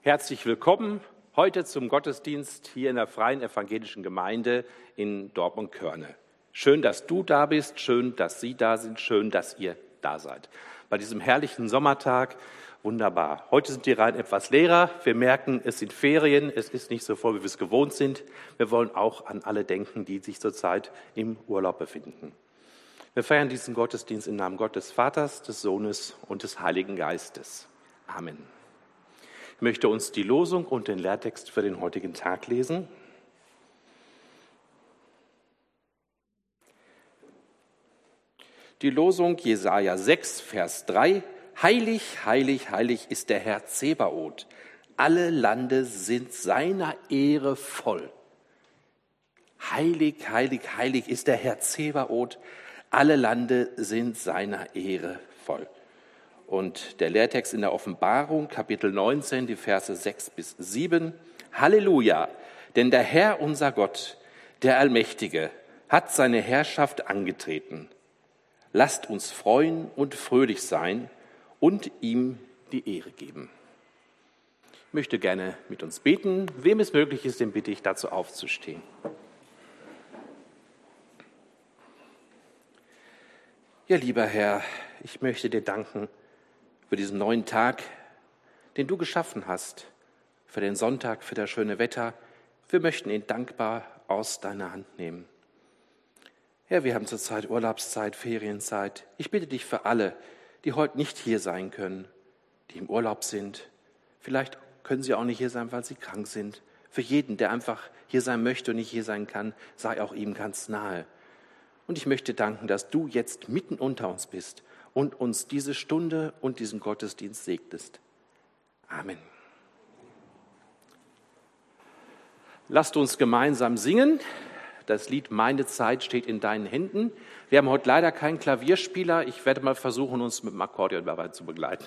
Herzlich willkommen heute zum Gottesdienst hier in der Freien Evangelischen Gemeinde in Dortmund-Körne. Schön, dass du da bist, schön, dass Sie da sind, schön, dass ihr da seid. Bei diesem herrlichen Sommertag, wunderbar. Heute sind die Reihen etwas leerer. Wir merken, es sind Ferien, es ist nicht so voll, wie wir es gewohnt sind. Wir wollen auch an alle denken, die sich zurzeit im Urlaub befinden. Wir feiern diesen Gottesdienst im Namen Gottes des Vaters, des Sohnes und des Heiligen Geistes. Amen. Ich möchte uns die Losung und den Lehrtext für den heutigen Tag lesen. Die Losung Jesaja 6, Vers 3. Heilig, heilig, heilig ist der Herr Zebaoth. Alle Lande sind seiner Ehre voll. Heilig, heilig, heilig ist der Herr Zebaoth. Alle Lande sind seiner Ehre voll. Und der Lehrtext in der Offenbarung, Kapitel 19, die Verse 6 bis 7. Halleluja, denn der Herr, unser Gott, der Allmächtige, hat seine Herrschaft angetreten. Lasst uns freuen und fröhlich sein und ihm die Ehre geben. Ich möchte gerne mit uns beten. Wem es möglich ist, den bitte ich dazu aufzustehen. Ja, lieber Herr, ich möchte dir danken für diesen neuen Tag, den du geschaffen hast, für den Sonntag, für das schöne Wetter. Wir möchten ihn dankbar aus deiner Hand nehmen. Herr, wir haben zurzeit Urlaubszeit, Ferienzeit. Ich bitte dich für alle, die heute nicht hier sein können, die im Urlaub sind. Vielleicht können sie auch nicht hier sein, weil sie krank sind. Für jeden, der einfach hier sein möchte und nicht hier sein kann, sei auch ihm ganz nahe. Und ich möchte danken, dass du jetzt mitten unter uns bist und uns diese Stunde und diesen Gottesdienst segnest. Amen. Lasst uns gemeinsam singen. Das Lied Meine Zeit steht in deinen Händen. Wir haben heute leider keinen Klavierspieler. Ich werde mal versuchen, uns mit dem Akkordeon dabei zu begleiten.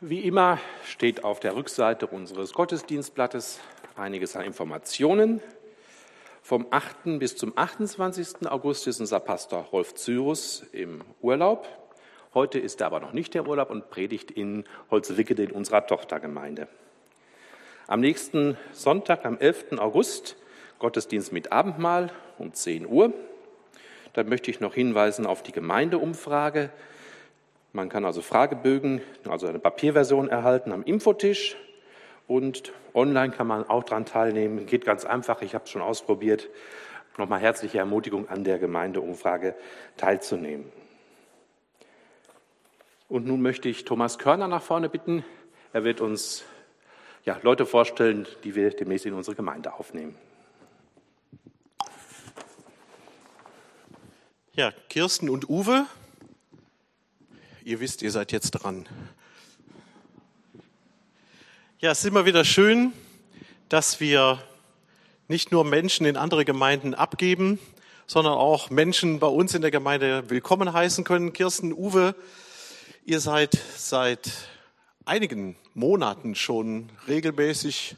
Wie immer steht auf der Rückseite unseres Gottesdienstblattes einiges an Informationen. Vom 8. bis zum 28. August ist unser Pastor Rolf Cyrus im Urlaub. Heute ist er aber noch nicht im Urlaub und predigt in Holzwickede in unserer Tochtergemeinde. Am nächsten Sonntag, am 11. August, Gottesdienst mit Abendmahl um 10 Uhr. Da möchte ich noch hinweisen auf die Gemeindeumfrage. Man kann also Fragebögen, also eine Papierversion erhalten am Infotisch und online kann man auch daran teilnehmen. Geht ganz einfach, ich habe es schon ausprobiert. Nochmal herzliche Ermutigung an der Gemeindeumfrage teilzunehmen. Und nun möchte ich Thomas Körner nach vorne bitten. Er wird uns Leute vorstellen, die wir demnächst in unsere Gemeinde aufnehmen. Ja, Kirsten und Uwe. Ihr wisst, ihr seid jetzt dran. Ja, es ist immer wieder schön, dass wir nicht nur Menschen in andere Gemeinden abgeben, sondern auch Menschen bei uns in der Gemeinde willkommen heißen können. Kirsten, Uwe, ihr seid seit einigen Monaten schon regelmäßig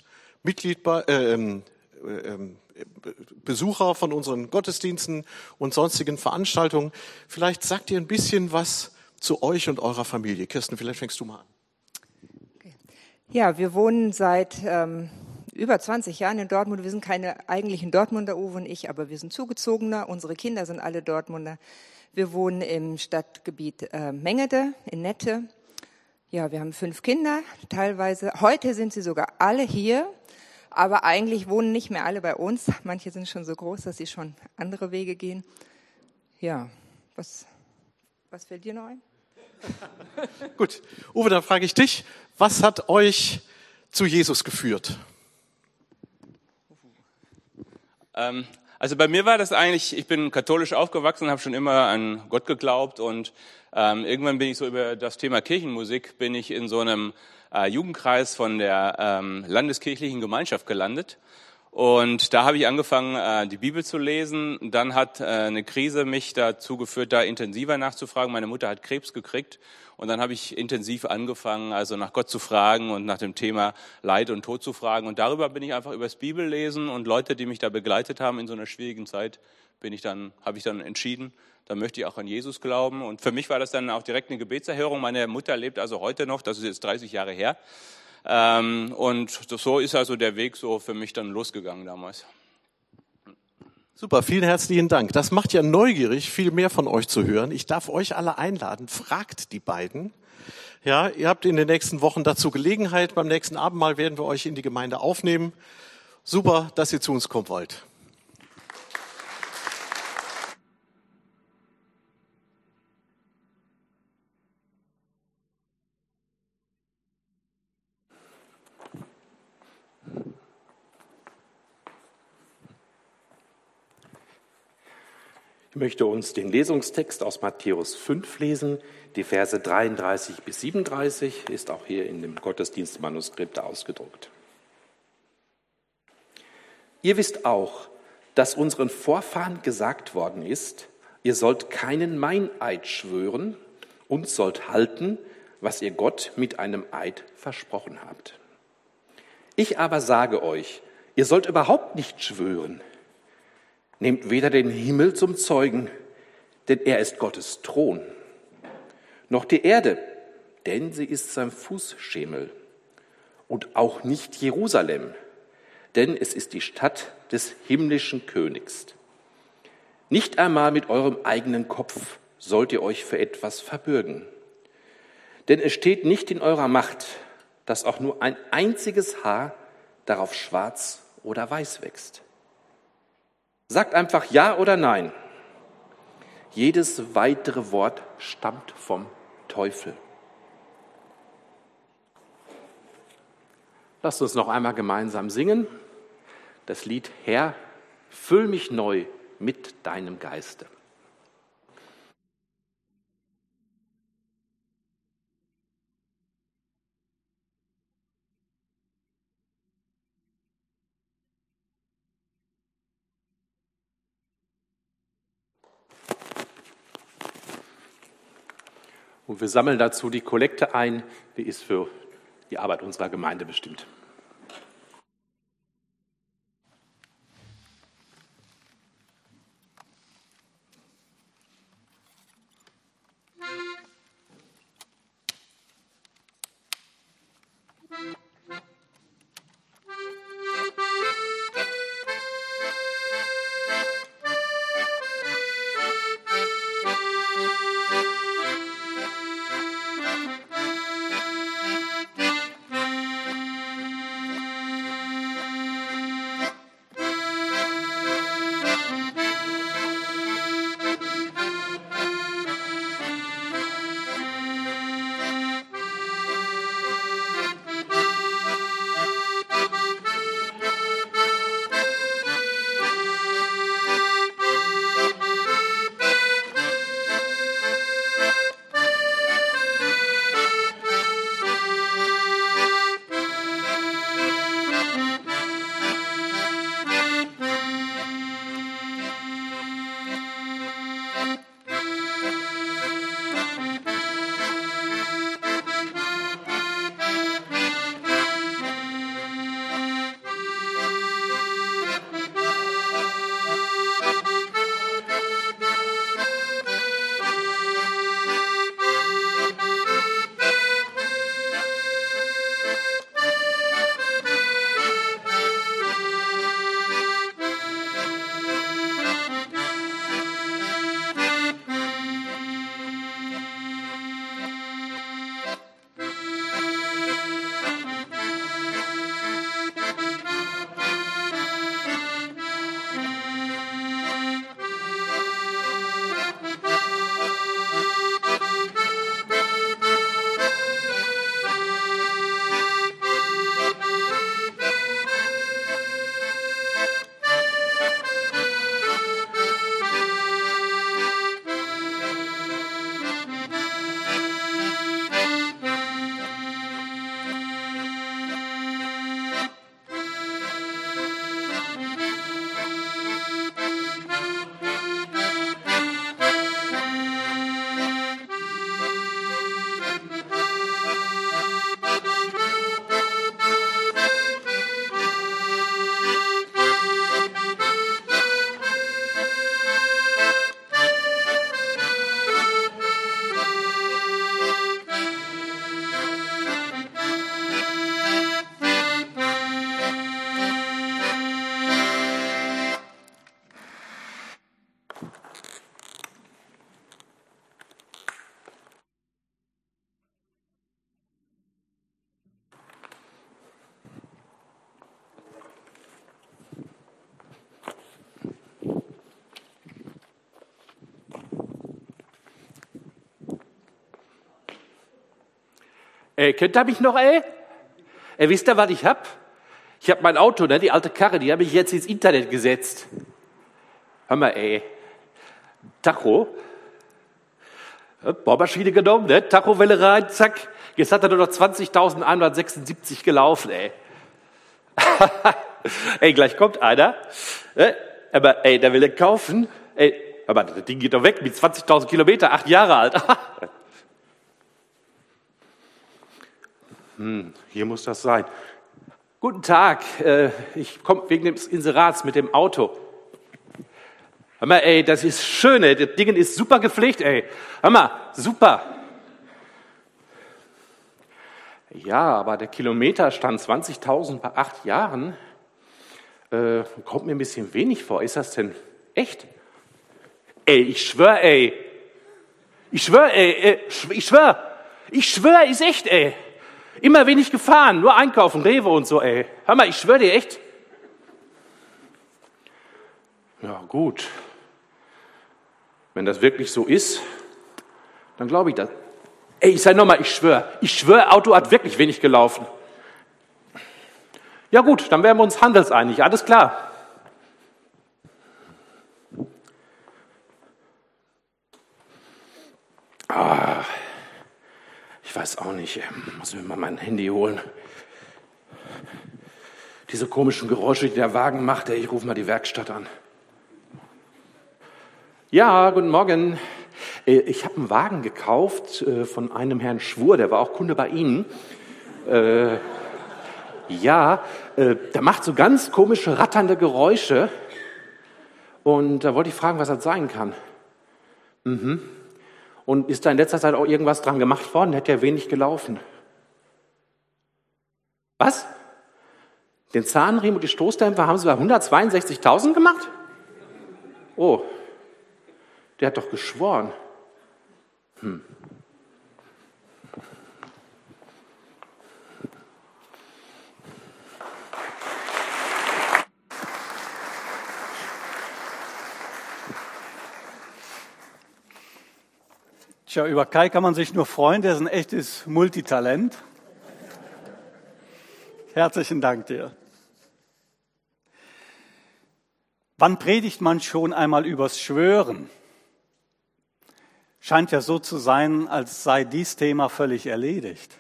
Besucher von unseren Gottesdiensten und sonstigen Veranstaltungen. Vielleicht sagt ihr ein bisschen was zu euch und eurer Familie. Kirsten, vielleicht fängst du mal an. Okay. Ja, wir wohnen seit über 20 Jahren in Dortmund. Wir sind keine eigentlichen Dortmunder, Uwe und ich, aber wir sind Zugezogener. Unsere Kinder sind alle Dortmunder. Wir wohnen im Stadtgebiet Mengede in Nette. Ja, wir haben 5 Kinder, teilweise. Heute sind sie sogar alle hier, aber eigentlich wohnen nicht mehr alle bei uns. Manche sind schon so groß, dass sie schon andere Wege gehen. Ja, was fällt dir noch ein? Gut, Uwe, dann frage ich dich, was hat euch zu Jesus geführt? Also bei mir war das eigentlich, ich bin katholisch aufgewachsen, habe schon immer an Gott geglaubt und irgendwann bin ich so über das Thema Kirchenmusik, bin ich in so einem Jugendkreis von der landeskirchlichen Gemeinschaft gelandet. Und da habe ich angefangen, die Bibel zu lesen. Dann hat eine Krise mich dazu geführt, da intensiver nachzufragen. Meine Mutter hat Krebs gekriegt und dann habe ich intensiv angefangen, also nach Gott zu fragen und nach dem Thema Leid und Tod zu fragen. Und darüber bin ich einfach übers Bibellesen und Leute, die mich da begleitet haben in so einer schwierigen Zeit, habe ich dann entschieden, da möchte ich auch an Jesus glauben. Und für mich war das dann auch direkt eine Gebetserhörung. Meine Mutter lebt also heute noch, das ist jetzt 30 Jahre her. Und so ist also der Weg so für mich dann losgegangen damals. Super, vielen herzlichen Dank. Das macht ja neugierig, viel mehr von euch zu hören. Ich darf euch alle einladen, fragt die beiden. Ja, ihr habt in den nächsten Wochen dazu Gelegenheit. Beim nächsten Abendmahl werden wir euch in die Gemeinde aufnehmen. Super, dass ihr zu uns kommen wollt. Ich möchte uns den Lesungstext aus Matthäus 5 lesen, die Verse 33 bis 37, ist auch hier in dem Gottesdienstmanuskript ausgedruckt. Ihr wisst auch, dass unseren Vorfahren gesagt worden ist, ihr sollt keinen Meineid schwören und sollt halten, was ihr Gott mit einem Eid versprochen habt. Ich aber sage euch, ihr sollt überhaupt nicht schwören. Nehmt weder den Himmel zum Zeugen, denn er ist Gottes Thron, noch die Erde, denn sie ist sein Fußschemel, und auch nicht Jerusalem, denn es ist die Stadt des himmlischen Königs. Nicht einmal mit eurem eigenen Kopf sollt ihr euch für etwas verbürgen, denn es steht nicht in eurer Macht, dass auch nur ein einziges Haar darauf schwarz oder weiß wächst. Sagt einfach Ja oder Nein. Jedes weitere Wort stammt vom Teufel. Lasst uns noch einmal gemeinsam singen. Das Lied Herr, füll mich neu mit deinem Geiste. Und wir sammeln dazu die Kollekte ein, die ist für die Arbeit unserer Gemeinde bestimmt. Könnt ihr mich noch, wisst ihr, was ich hab? Ich hab mein Auto, ne, die alte Karre, die habe ich jetzt ins Internet gesetzt. Hör mal, Tacho. Bohrmaschine genommen, ne, Tachowelle rein, zack. Jetzt hat er nur noch 20.176 gelaufen, gleich kommt einer. Aber, der will den kaufen. Aber das Ding geht doch weg mit 20.000 Kilometer, 8 Jahre alt. Hier muss das sein. Guten Tag, ich komme wegen des Inserats mit dem Auto. Hör mal, das ist schön, das Ding ist super gepflegt, Hör mal, super. Ja, aber der Kilometerstand 20.000 bei 8 Jahren kommt mir ein bisschen wenig vor. Ist das denn echt? Ich schwör, Ich schwör, ist echt, Immer wenig gefahren, nur einkaufen, Rewe und so, Hör mal, ich schwör dir echt. Ja, gut. Wenn das wirklich so ist, dann glaube ich das. Ich sag nochmal, ich schwör, Auto hat wirklich wenig gelaufen. Ja gut, dann wären wir uns handelseinig, alles klar. Ich weiß auch nicht, muss mir mal mein Handy holen. Diese komischen Geräusche, die der Wagen macht, ich rufe mal die Werkstatt an. Ja, guten Morgen. Ich habe einen Wagen gekauft von einem Herrn Schwur, der war auch Kunde bei Ihnen. Der macht so ganz komische, ratternde Geräusche. Und da wollte ich fragen, was das sein kann. Und ist da in letzter Zeit auch irgendwas dran gemacht worden? Der hat ja wenig gelaufen. Was? Den Zahnriemen und die Stoßdämpfer haben Sie bei 162.000 gemacht? Oh, der hat doch geschworen. Tja, über Kai kann man sich nur freuen, der ist ein echtes Multitalent. Herzlichen Dank dir. Wann predigt man schon einmal übers Schwören? Scheint ja so zu sein, als sei dies Thema völlig erledigt.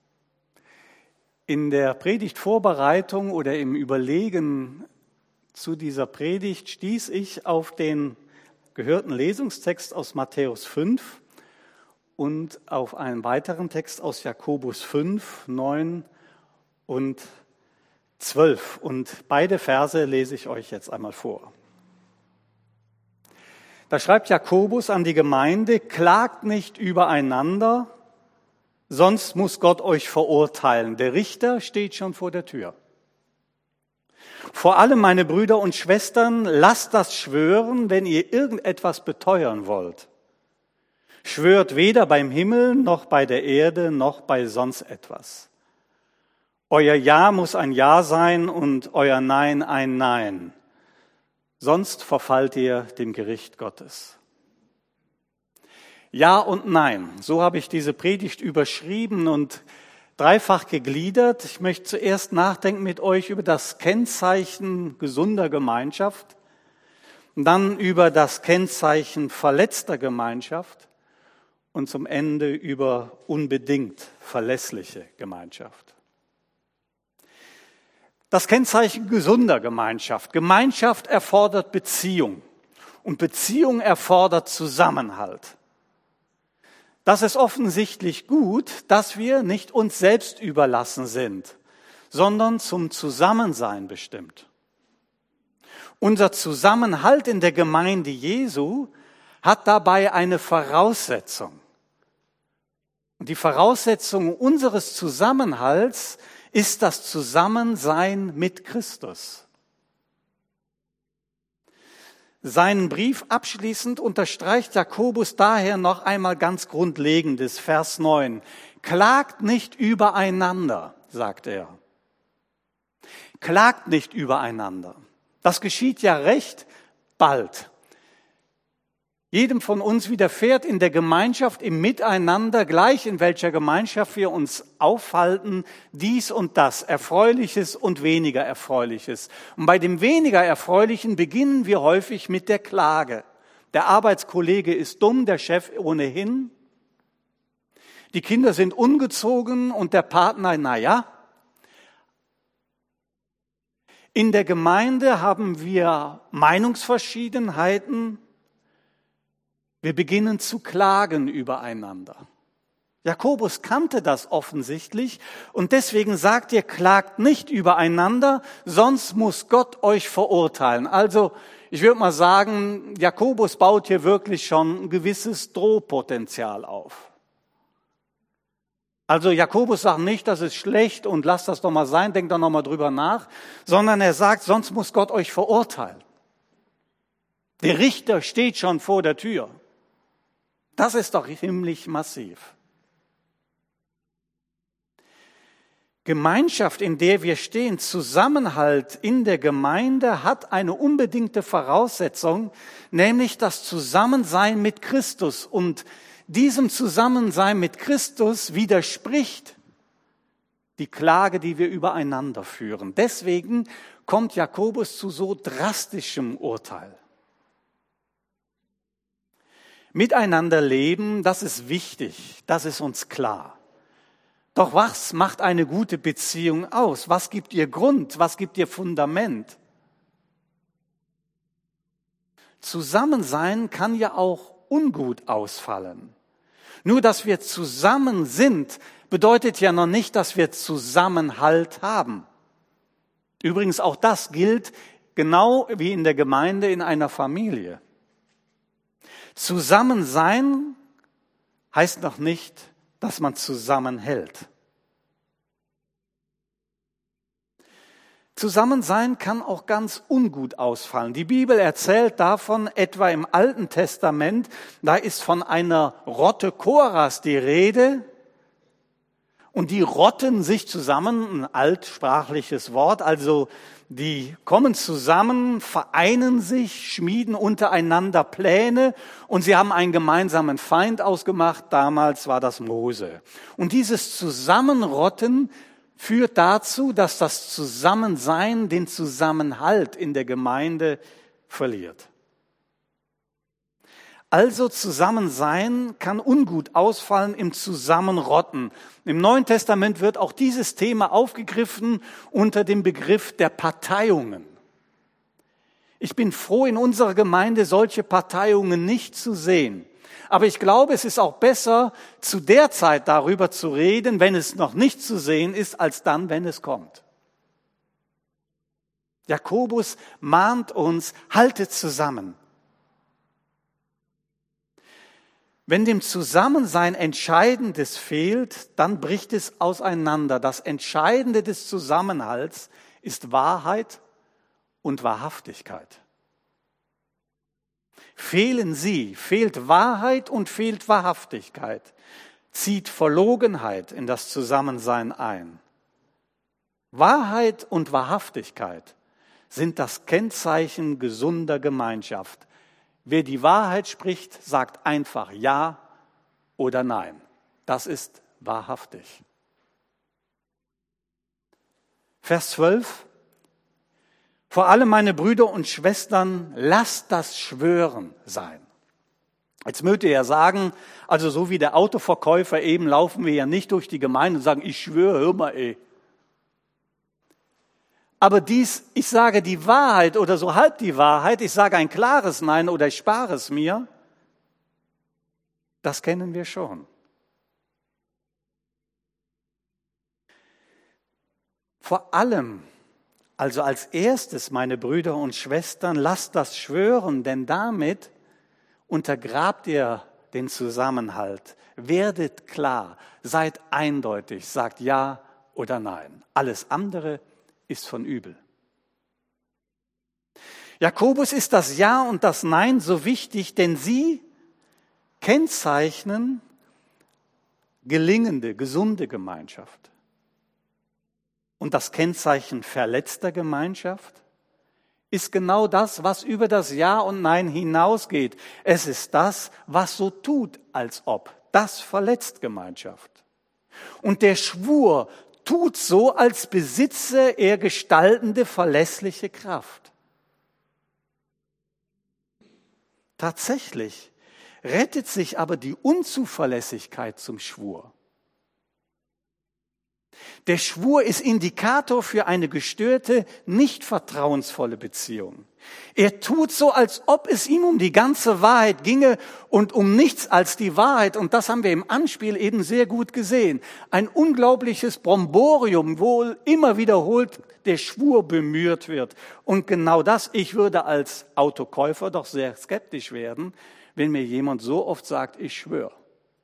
In der Predigtvorbereitung oder im Überlegen zu dieser Predigt stieß ich auf den gehörten Lesungstext aus Matthäus 5 und auf einen weiteren Text aus Jakobus 5, 9 und 12. Und beide Verse lese ich euch jetzt einmal vor. Da schreibt Jakobus an die Gemeinde: Klagt nicht übereinander, sonst muss Gott euch verurteilen. Der Richter steht schon vor der Tür. Vor allem, meine Brüder und Schwestern, lasst das schwören, wenn ihr irgendetwas beteuern wollt. Schwört weder beim Himmel, noch bei der Erde, noch bei sonst etwas. Euer Ja muss ein Ja sein und euer Nein ein Nein. Sonst verfallt ihr dem Gericht Gottes. Ja und Nein, so habe ich diese Predigt überschrieben und dreifach gegliedert. Ich möchte zuerst nachdenken mit euch über das Kennzeichen gesunder Gemeinschaft, dann über das Kennzeichen verletzter Gemeinschaft und zum Ende über unbedingt verlässliche Gemeinschaft. Das Kennzeichen gesunder Gemeinschaft. Gemeinschaft erfordert Beziehung und Beziehung erfordert Zusammenhalt. Das ist offensichtlich gut, dass wir nicht uns selbst überlassen sind, sondern zum Zusammensein bestimmt. Unser Zusammenhalt in der Gemeinde Jesu hat dabei eine Voraussetzung. Und die Voraussetzung unseres Zusammenhalts ist das Zusammensein mit Christus. Seinen Brief abschließend unterstreicht Jakobus daher noch einmal ganz Grundlegendes, Vers 9. Klagt nicht übereinander, sagt er. Klagt nicht übereinander. Das geschieht ja recht bald. Jedem von uns widerfährt in der Gemeinschaft, im Miteinander, gleich in welcher Gemeinschaft wir uns aufhalten, dies und das, Erfreuliches und weniger Erfreuliches. Und bei dem weniger Erfreulichen beginnen wir häufig mit der Klage. Der Arbeitskollege ist dumm, der Chef ohnehin. Die Kinder sind ungezogen und der Partner, naja. In der Gemeinde haben wir Meinungsverschiedenheiten. Wir beginnen zu klagen übereinander. Jakobus kannte das offensichtlich und deswegen sagt er, klagt nicht übereinander, sonst muss Gott euch verurteilen. Also ich würde mal sagen, Jakobus baut hier wirklich schon ein gewisses Drohpotenzial auf. Also Jakobus sagt nicht, das ist schlecht und lasst das doch mal sein, denkt doch noch mal drüber nach, sondern er sagt, sonst muss Gott euch verurteilen. Der Richter steht schon vor der Tür. Das ist doch himmlisch massiv. Gemeinschaft, in der wir stehen, Zusammenhalt in der Gemeinde hat eine unbedingte Voraussetzung, nämlich das Zusammensein mit Christus. Und diesem Zusammensein mit Christus widerspricht die Klage, die wir übereinander führen. Deswegen kommt Jakobus zu so drastischem Urteil. Miteinander leben, das ist wichtig, das ist uns klar. Doch was macht eine gute Beziehung aus? Was gibt ihr Grund? Was gibt ihr Fundament? Zusammensein kann ja auch ungut ausfallen. Nur, dass wir zusammen sind, bedeutet ja noch nicht, dass wir Zusammenhalt haben. Übrigens, auch das gilt genau wie in der Gemeinde in einer Familie. Zusammen sein heißt noch nicht, dass man zusammenhält. Zusammensein kann auch ganz ungut ausfallen. Die Bibel erzählt davon, etwa im Alten Testament, da ist von einer Rotte Koras die Rede. Und die rotten sich zusammen, ein altsprachliches Wort, also die kommen zusammen, vereinen sich, schmieden untereinander Pläne und sie haben einen gemeinsamen Feind ausgemacht, damals war das Mose. Und dieses Zusammenrotten führt dazu, dass das Zusammensein den Zusammenhalt in der Gemeinde verliert. Also Zusammensein kann ungut ausfallen im Zusammenrotten. Im Neuen Testament wird auch dieses Thema aufgegriffen unter dem Begriff der Parteiungen. Ich bin froh, in unserer Gemeinde solche Parteiungen nicht zu sehen. Aber ich glaube, es ist auch besser, zu der Zeit darüber zu reden, wenn es noch nicht zu sehen ist, als dann, wenn es kommt. Jakobus mahnt uns, haltet zusammen. Wenn dem Zusammensein Entscheidendes fehlt, dann bricht es auseinander. Das Entscheidende des Zusammenhalts ist Wahrheit und Wahrhaftigkeit. Fehlen sie, fehlt Wahrheit und fehlt Wahrhaftigkeit, zieht Verlogenheit in das Zusammensein ein. Wahrheit und Wahrhaftigkeit sind das Kennzeichen gesunder Gemeinschaft. Wer die Wahrheit spricht, sagt einfach Ja oder Nein. Das ist wahrhaftig. Vers 12. Vor allem, meine Brüder und Schwestern, lasst das Schwören sein. Jetzt möchte er sagen, also so wie der Autoverkäufer eben, laufen wir ja nicht durch die Gemeinde und sagen, ich schwöre, hör mal ey. Aber ich sage die Wahrheit oder so halb die Wahrheit, ich sage ein klares Nein oder ich spare es mir, das kennen wir schon. Vor allem, also als erstes, meine Brüder und Schwestern, lasst das schwören, denn damit untergrabt ihr den Zusammenhalt. Werdet klar, seid eindeutig, sagt Ja oder Nein. Alles andere ist von übel. Jakobus ist das Ja und das Nein so wichtig, denn sie kennzeichnen gelingende, gesunde Gemeinschaft. Und das Kennzeichen verletzter Gemeinschaft ist genau das, was über das Ja und Nein hinausgeht. Es ist das, was so tut, als ob. Das verletzt Gemeinschaft. Und der Schwur tut so, als besitze er gestaltende, verlässliche Kraft. Tatsächlich rettet sich aber die Unzuverlässigkeit zum Schwur. Der Schwur ist Indikator für eine gestörte, nicht vertrauensvolle Beziehung. Er tut so, als ob es ihm um die ganze Wahrheit ginge und um nichts als die Wahrheit. Und das haben wir im Anspiel eben sehr gut gesehen. Ein unglaubliches Bromborium, wo immer wiederholt der Schwur bemüht wird. Und genau das, ich würde als Autokäufer doch sehr skeptisch werden, wenn mir jemand so oft sagt, ich schwöre.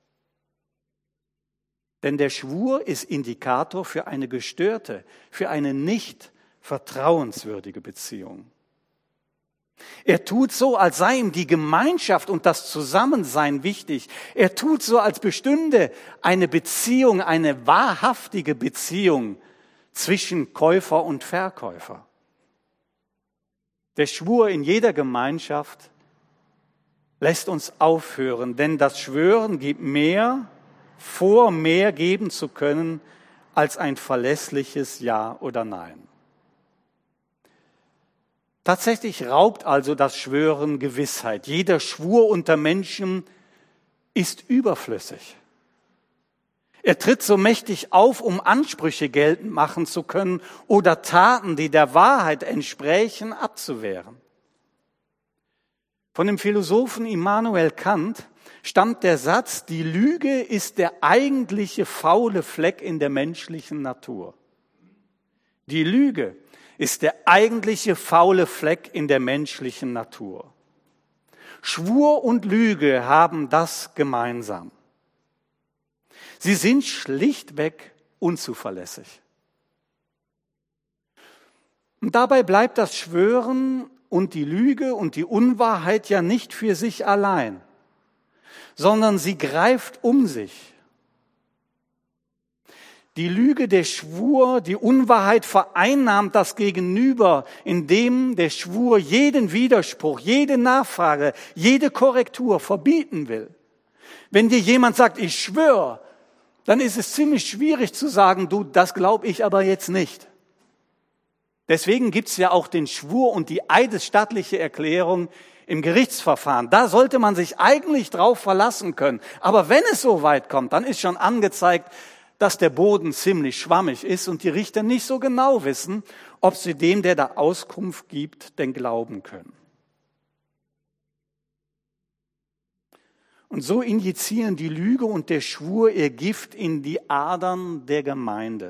Denn der Schwur ist Indikator für eine gestörte, für eine nicht vertrauenswürdige Beziehung. Er tut so, als sei ihm die Gemeinschaft und das Zusammensein wichtig. Er tut so, als bestünde eine Beziehung, eine wahrhaftige Beziehung zwischen Käufer und Verkäufer. Der Schwur in jeder Gemeinschaft lässt uns aufhören, denn das Schwören gibt mehr geben zu können, als ein verlässliches Ja oder Nein. Tatsächlich raubt also das Schwören Gewissheit. Jeder Schwur unter Menschen ist überflüssig. Er tritt so mächtig auf, um Ansprüche geltend machen zu können oder Taten, die der Wahrheit entsprechen, abzuwehren. Von dem Philosophen Immanuel Kant stammt der Satz, die Lüge ist der eigentliche faule Fleck in der menschlichen Natur. Die Lüge ist der eigentliche faule Fleck in der menschlichen Natur. Schwur und Lüge haben das gemeinsam. Sie sind schlichtweg unzuverlässig. Und dabei bleibt das Schwören und die Lüge und die Unwahrheit ja nicht für sich allein, sondern sie greift um sich. Die Lüge, der Schwur, die Unwahrheit vereinnahmt das Gegenüber, indem der Schwur jeden Widerspruch, jede Nachfrage, jede Korrektur verbieten will. Wenn dir jemand sagt, ich schwöre, dann ist es ziemlich schwierig zu sagen, du, das glaube ich aber jetzt nicht. Deswegen gibt es ja auch den Schwur und die eidesstattliche Erklärung im Gerichtsverfahren. Da sollte man sich eigentlich drauf verlassen können. Aber wenn es so weit kommt, dann ist schon angezeigt, dass der Boden ziemlich schwammig ist und die Richter nicht so genau wissen, ob sie dem, der da Auskunft gibt, denn glauben können. Und so injizieren die Lüge und der Schwur ihr Gift in die Adern der Gemeinde.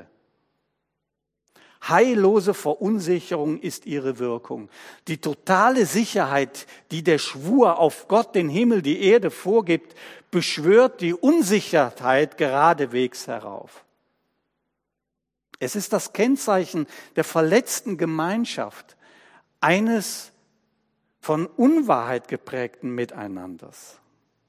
Heillose Verunsicherung ist ihre Wirkung. Die totale Sicherheit, die der Schwur auf Gott, den Himmel, die Erde vorgibt, beschwört die Unsicherheit geradewegs herauf. Es ist das Kennzeichen der verletzten Gemeinschaft, eines von Unwahrheit geprägten Miteinanders.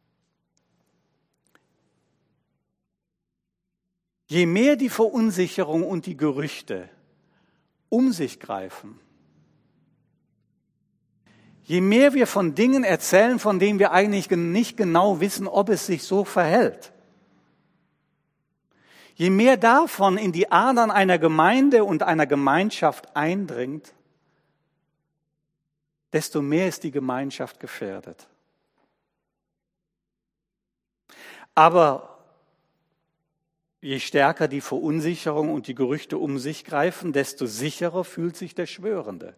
Je mehr die Verunsicherung und die Gerüchte um sich greifen, je mehr wir von Dingen erzählen, von denen wir eigentlich nicht genau wissen, ob es sich so verhält, je mehr davon in die Adern einer Gemeinde und einer Gemeinschaft eindringt, desto mehr ist die Gemeinschaft gefährdet. Aber je stärker die Verunsicherung und die Gerüchte um sich greifen, desto sicherer fühlt sich der Schwörende.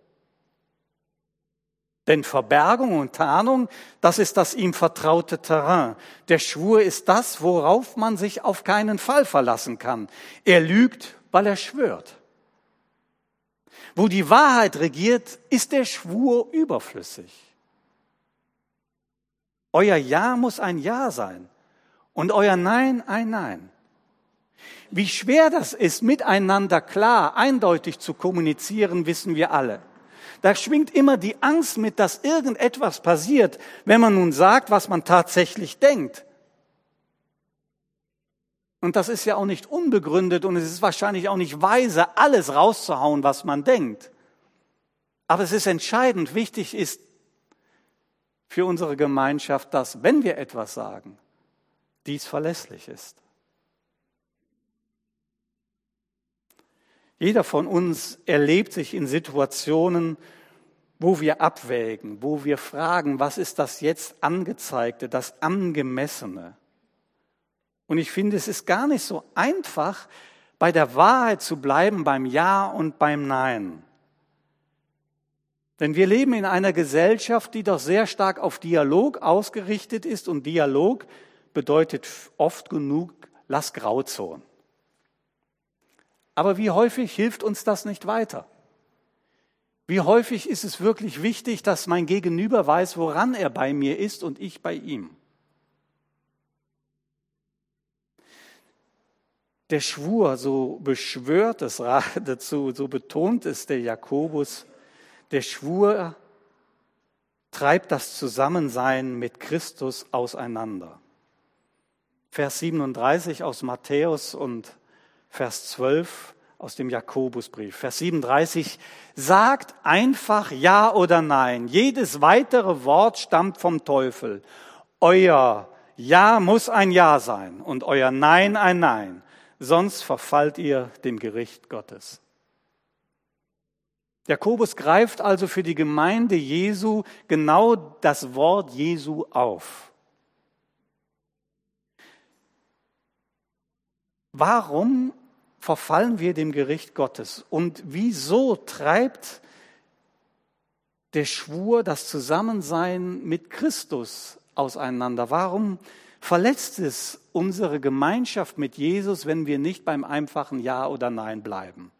Denn Verbergung und Tarnung, das ist das ihm vertraute Terrain. Der Schwur ist das, worauf man sich auf keinen Fall verlassen kann. Er lügt, weil er schwört. Wo die Wahrheit regiert, ist der Schwur überflüssig. Euer Ja muss ein Ja sein und euer Nein ein Nein. Wie schwer das ist, miteinander klar, eindeutig zu kommunizieren, wissen wir alle. Da schwingt immer die Angst mit, dass irgendetwas passiert, wenn man nun sagt, was man tatsächlich denkt. Und das ist ja auch nicht unbegründet und es ist wahrscheinlich auch nicht weise, alles rauszuhauen, was man denkt. Aber es ist entscheidend, wichtig ist für unsere Gemeinschaft, dass, wenn wir etwas sagen, dies verlässlich ist. Jeder von uns erlebt sich in Situationen, wo wir abwägen, wo wir fragen, was ist das jetzt Angezeigte, das Angemessene? Und ich finde, es ist gar nicht so einfach, bei der Wahrheit zu bleiben, beim Ja und beim Nein. Denn wir leben in einer Gesellschaft, die doch sehr stark auf Dialog ausgerichtet ist und Dialog bedeutet oft genug, lass Grauzonen. Aber wie häufig hilft uns das nicht weiter? Wie häufig ist es wirklich wichtig, dass mein Gegenüber weiß, woran er bei mir ist und ich bei ihm? Der Schwur, so beschwört es dazu, so betont es der Jakobus, der Schwur treibt das Zusammensein mit Christus auseinander. Vers 37 aus Matthäus und Vers 12 aus dem Jakobusbrief. Vers 37, sagt einfach Ja oder Nein. Jedes weitere Wort stammt vom Teufel. Euer Ja muss ein Ja sein und euer Nein ein Nein. Sonst verfallt ihr dem Gericht Gottes. Jakobus greift also für die Gemeinde Jesu genau das Wort Jesu auf. Warum verfallen wir dem Gericht Gottes? Und wieso treibt der Schwur, das Zusammensein mit Christus auseinander? Warum verletzt es unsere Gemeinschaft mit Jesus, wenn wir nicht beim einfachen Ja oder Nein bleiben?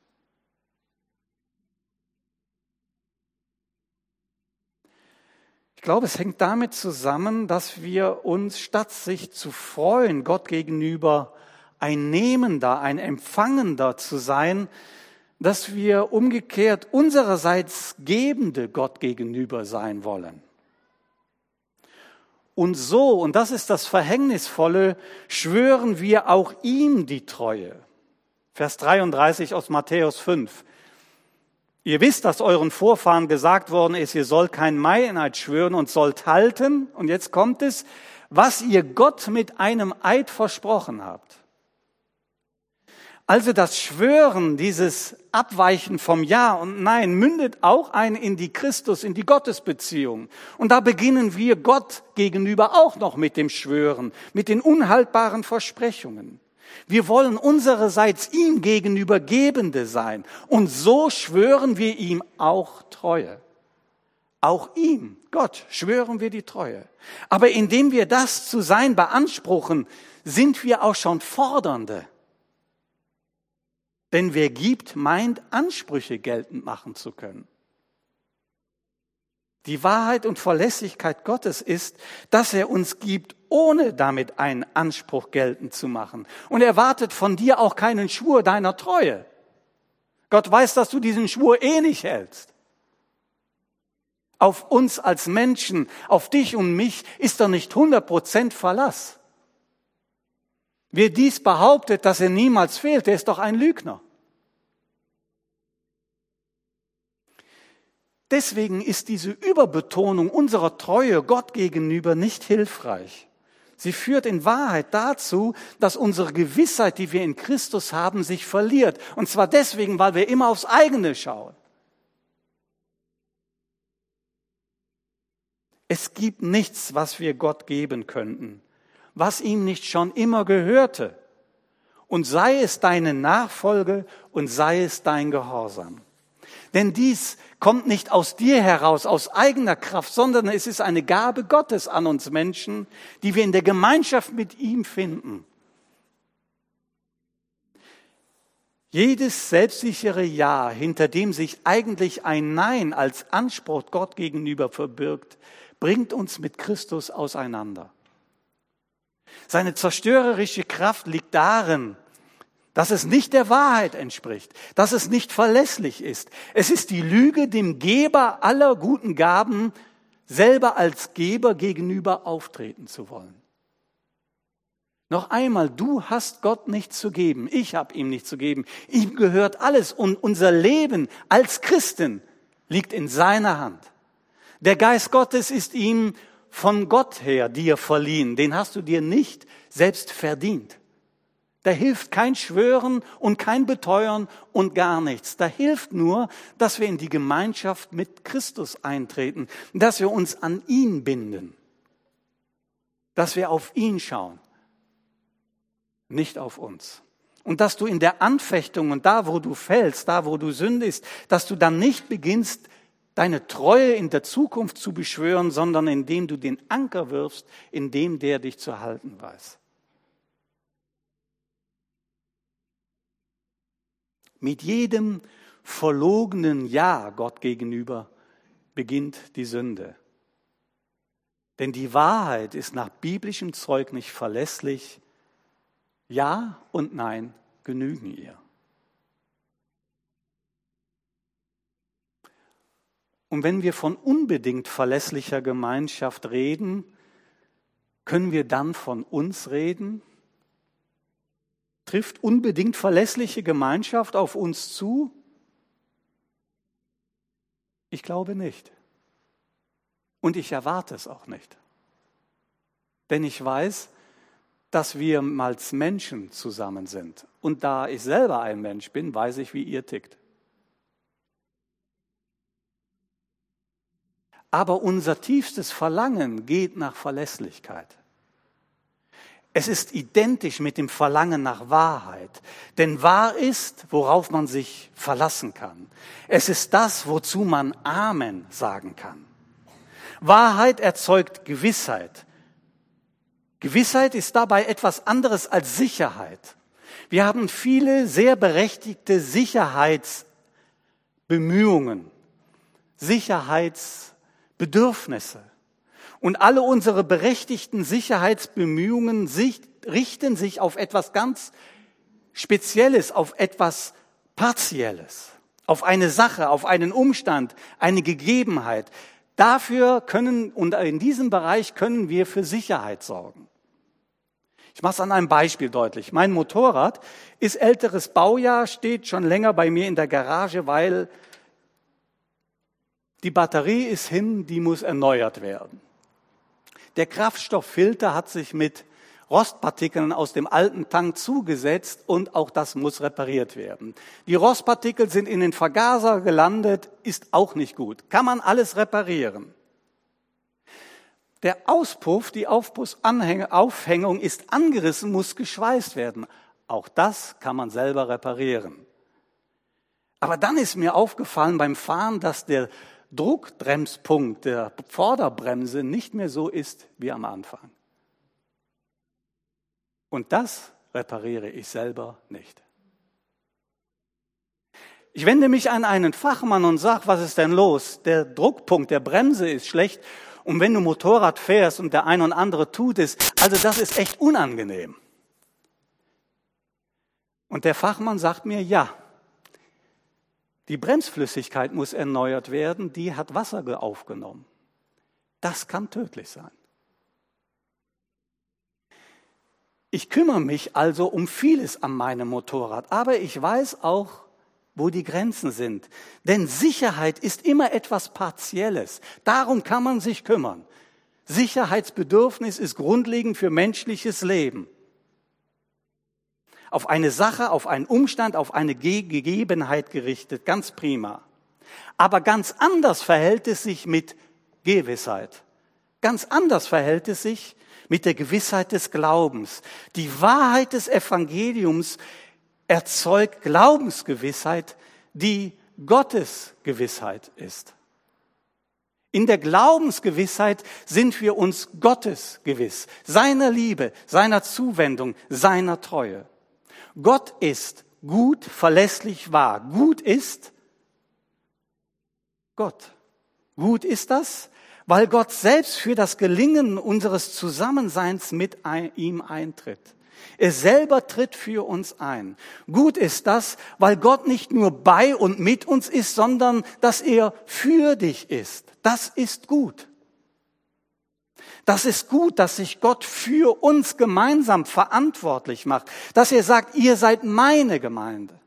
Ich glaube, es hängt damit zusammen, dass wir uns, statt sich zu freuen, Gott gegenüber ein Nehmender, ein Empfangender zu sein, dass wir umgekehrt unsererseits Gebende Gott gegenüber sein wollen. Und so, und das ist das Verhängnisvolle, schwören wir auch ihm die Treue. Vers 33 aus Matthäus 5. Ihr wisst, dass euren Vorfahren gesagt worden ist, ihr sollt kein Meineid schwören und sollt halten, und jetzt kommt es, was ihr Gott mit einem Eid versprochen habt. Also das Schwören, dieses Abweichen vom Ja und Nein, mündet auch in die Christus, in die Gottesbeziehung. Und da beginnen wir Gott gegenüber auch noch mit dem Schwören, mit den unhaltbaren Versprechungen. Wir wollen unsererseits ihm gegenüber Gebende sein. Und so schwören wir ihm auch Treue. Auch ihm, Gott, schwören wir die Treue. Aber indem wir das zu sein beanspruchen, sind wir auch schon Fordernde. Denn wer gibt, meint, Ansprüche geltend machen zu können. Die Wahrheit und Verlässlichkeit Gottes ist, dass er uns gibt, ohne damit einen Anspruch geltend zu machen. Und er erwartet von dir auch keinen Schwur deiner Treue. Gott weiß, dass du diesen Schwur nicht hältst. Auf uns als Menschen, auf dich und mich ist er nicht 100% Verlass. Wer dies behauptet, dass er niemals fehlt, der ist doch ein Lügner. Deswegen ist diese Überbetonung unserer Treue Gott gegenüber nicht hilfreich. Sie führt in Wahrheit dazu, dass unsere Gewissheit, die wir in Christus haben, sich verliert. Und zwar deswegen, weil wir immer aufs eigene schauen. Es gibt nichts, was wir Gott geben könnten, was ihm nicht schon immer gehörte. Und sei es deine Nachfolge und sei es dein Gehorsam. Denn dies kommt nicht aus dir heraus, aus eigener Kraft, sondern es ist eine Gabe Gottes an uns Menschen, die wir in der Gemeinschaft mit ihm finden. Jedes selbstsichere Ja, hinter dem sich eigentlich ein Nein als Anspruch Gott gegenüber verbirgt, bringt uns mit Christus auseinander. Seine zerstörerische Kraft liegt darin, dass es nicht der Wahrheit entspricht, dass es nicht verlässlich ist. Es ist die Lüge, dem Geber aller guten Gaben selber als Geber gegenüber auftreten zu wollen. Noch einmal, du hast Gott nichts zu geben, ich habe ihm nichts zu geben. Ihm gehört alles und unser Leben als Christen liegt in seiner Hand. Der Geist Gottes ist ihm von Gott her dir verliehen, den hast du dir nicht selbst verdient. Da hilft kein Schwören und kein Beteuern und gar nichts. Da hilft nur, dass wir in die Gemeinschaft mit Christus eintreten, dass wir uns an ihn binden, dass wir auf ihn schauen, nicht auf uns. Und dass du in der Anfechtung und da, wo du fällst, da, wo du sündigst, dass du dann nicht beginnst, deine Treue in der Zukunft zu beschwören, sondern indem du den Anker wirfst, in dem der dich zu halten weiß. Mit jedem verlogenen Ja Gott gegenüber beginnt die Sünde. Denn die Wahrheit ist nach biblischem Zeugnis verlässlich. Ja und Nein genügen ihr. Und wenn wir von unbedingt verlässlicher Gemeinschaft reden, können wir dann von uns reden? Trifft unbedingt verlässliche Gemeinschaft auf uns zu? Ich glaube nicht. Und ich erwarte es auch nicht. Denn ich weiß, dass wir als Menschen zusammen sind. Und da ich selber ein Mensch bin, weiß ich, wie ihr tickt. Aber unser tiefstes Verlangen geht nach Verlässlichkeit. Es ist identisch mit dem Verlangen nach Wahrheit. Denn wahr ist, worauf man sich verlassen kann. Es ist das, wozu man Amen sagen kann. Wahrheit erzeugt Gewissheit. Gewissheit ist dabei etwas anderes als Sicherheit. Wir haben viele sehr berechtigte Sicherheitsbemühungen, Sicherheitsbedürfnisse. Und alle unsere berechtigten Sicherheitsbemühungen richten sich auf etwas ganz Spezielles, auf etwas Partielles, auf eine Sache, auf einen Umstand, eine Gegebenheit. Dafür und in diesem Bereich können wir für Sicherheit sorgen. Ich mache es an einem Beispiel deutlich. Mein Motorrad ist älteres Baujahr, steht schon länger bei mir in der Garage, weil die Batterie ist hin, die muss erneuert werden. Der Kraftstofffilter hat sich mit Rostpartikeln aus dem alten Tank zugesetzt und auch das muss repariert werden. Die Rostpartikel sind in den Vergaser gelandet, ist auch nicht gut. Kann man alles reparieren. Der Auspuff, die Aufhängung ist angerissen, muss geschweißt werden. Auch das kann man selber reparieren. Aber dann ist mir aufgefallen beim Fahren, dass der Druckbremspunkt der Vorderbremse nicht mehr so ist wie am Anfang. Und das repariere ich selber nicht. Ich wende mich an einen Fachmann und sage, was ist denn los? Der Druckpunkt der Bremse ist schlecht. Und wenn du Motorrad fährst und der eine und andere tut es, also das ist echt unangenehm. Und der Fachmann sagt mir, ja, die Bremsflüssigkeit muss erneuert werden, die hat Wasser aufgenommen. Das kann tödlich sein. Ich kümmere mich also um vieles an meinem Motorrad, aber ich weiß auch, wo die Grenzen sind. Denn Sicherheit ist immer etwas Partielles. Darum kann man sich kümmern. Sicherheitsbedürfnis ist grundlegend für menschliches Leben. Auf eine Sache, auf einen Umstand, auf eine Gegebenheit gerichtet, ganz prima. Aber ganz anders verhält es sich mit Gewissheit. Ganz anders verhält es sich mit der Gewissheit des Glaubens. Die Wahrheit des Evangeliums erzeugt Glaubensgewissheit, die Gottes Gewissheit ist. In der Glaubensgewissheit sind wir uns Gottes gewiss, seiner Liebe, seiner Zuwendung, seiner Treue. Gott ist gut, verlässlich, wahr. Gut ist Gott. Gut ist das, weil Gott selbst für das Gelingen unseres Zusammenseins mit ihm eintritt. Er selber tritt für uns ein. Gut ist das, weil Gott nicht nur bei und mit uns ist, sondern dass er für dich ist. Das ist gut. Das ist gut, dass sich Gott für uns gemeinsam verantwortlich macht. Dass er sagt, ihr seid meine Gemeinde.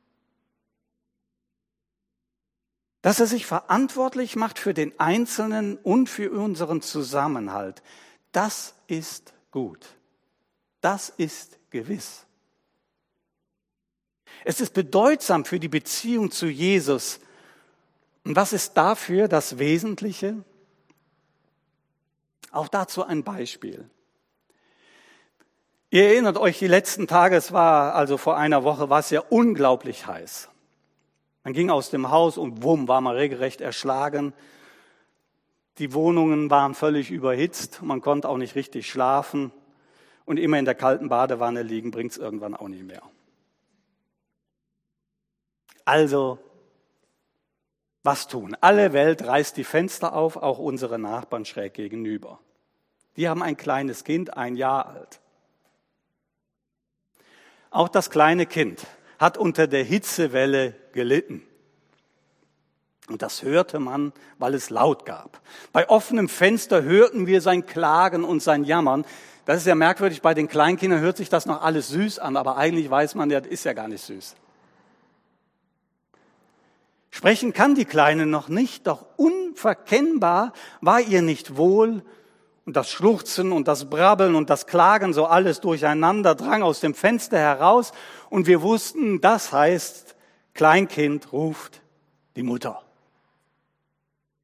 Dass er sich verantwortlich macht für den Einzelnen und für unseren Zusammenhalt. Das ist gut. Das ist gewiss. Es ist bedeutsam für die Beziehung zu Jesus. Und was ist dafür das Wesentliche? Auch dazu ein Beispiel. Ihr erinnert euch, die letzten Tage, es war also vor einer Woche, war es ja unglaublich heiß. Man ging aus dem Haus und wumm, war man regelrecht erschlagen. Die Wohnungen waren völlig überhitzt, man konnte auch nicht richtig schlafen. Und immer in der kalten Badewanne liegen, bringt es irgendwann auch nicht mehr. Also, was tun? Alle Welt reißt die Fenster auf, auch unsere Nachbarn schräg gegenüber. Die haben ein kleines Kind, 1 Jahr alt. Auch das kleine Kind hat unter der Hitzewelle gelitten. Und das hörte man, weil es laut gab. Bei offenem Fenster hörten wir sein Klagen und sein Jammern. Das ist ja merkwürdig, bei den Kleinkindern hört sich das noch alles süß an, aber eigentlich weiß man, das ist ja gar nicht süß. Sprechen kann die Kleine noch nicht, doch unverkennbar war ihr nicht wohl und das Schluchzen und das Brabbeln und das Klagen, so alles durcheinander, drang aus dem Fenster heraus und wir wussten, das heißt, Kleinkind ruft die Mutter.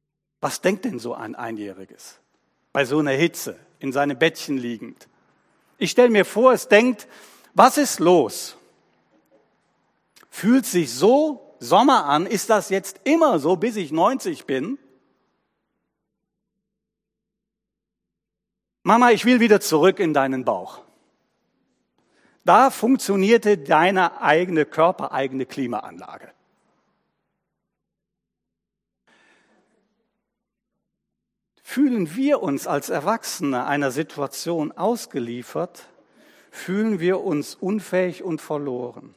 Was denkt denn so ein Einjähriges bei so einer Hitze, in seinem Bettchen liegend? Ich stelle mir vor, es denkt, was ist los? Fühlt sich so Sommer an, ist das jetzt immer so, bis ich 90 bin? Mama, ich will wieder zurück in deinen Bauch. Da funktionierte deine eigene körpereigene Klimaanlage. Fühlen wir uns als Erwachsene einer Situation ausgeliefert, fühlen wir uns unfähig und verloren.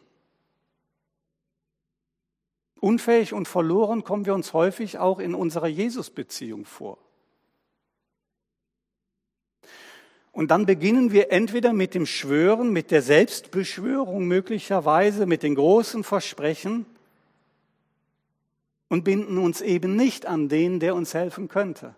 Unfähig und verloren kommen wir uns häufig auch in unserer Jesus-Beziehung vor. Und dann beginnen wir entweder mit dem Schwören, mit der Selbstbeschwörung möglicherweise, mit den großen Versprechen und binden uns eben nicht an den, der uns helfen könnte.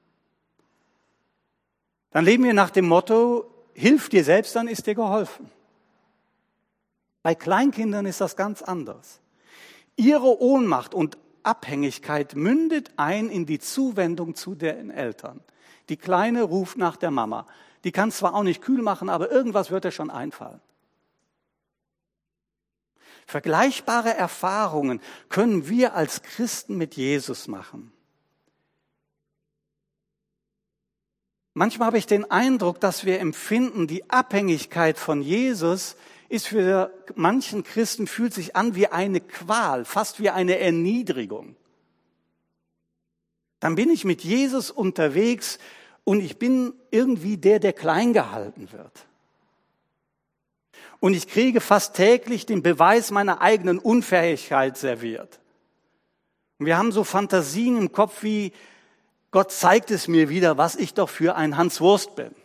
Dann leben wir nach dem Motto, hilf dir selbst, dann ist dir geholfen. Bei Kleinkindern ist das ganz anders. Ihre Ohnmacht und Abhängigkeit mündet ein in die Zuwendung zu den Eltern. Die Kleine ruft nach der Mama. Die kann zwar auch nicht kühl machen, aber irgendwas wird ihr schon einfallen. Vergleichbare Erfahrungen können wir als Christen mit Jesus machen. Manchmal habe ich den Eindruck, dass wir empfinden, die Abhängigkeit von Jesus ist für manchen Christen, fühlt sich an wie eine Qual, fast wie eine Erniedrigung. Dann bin ich mit Jesus unterwegs und ich bin irgendwie der klein gehalten wird. Und ich kriege fast täglich den Beweis meiner eigenen Unfähigkeit serviert. Und wir haben so Fantasien im Kopf wie, Gott zeigt es mir wieder, was ich doch für ein Hans Wurst bin.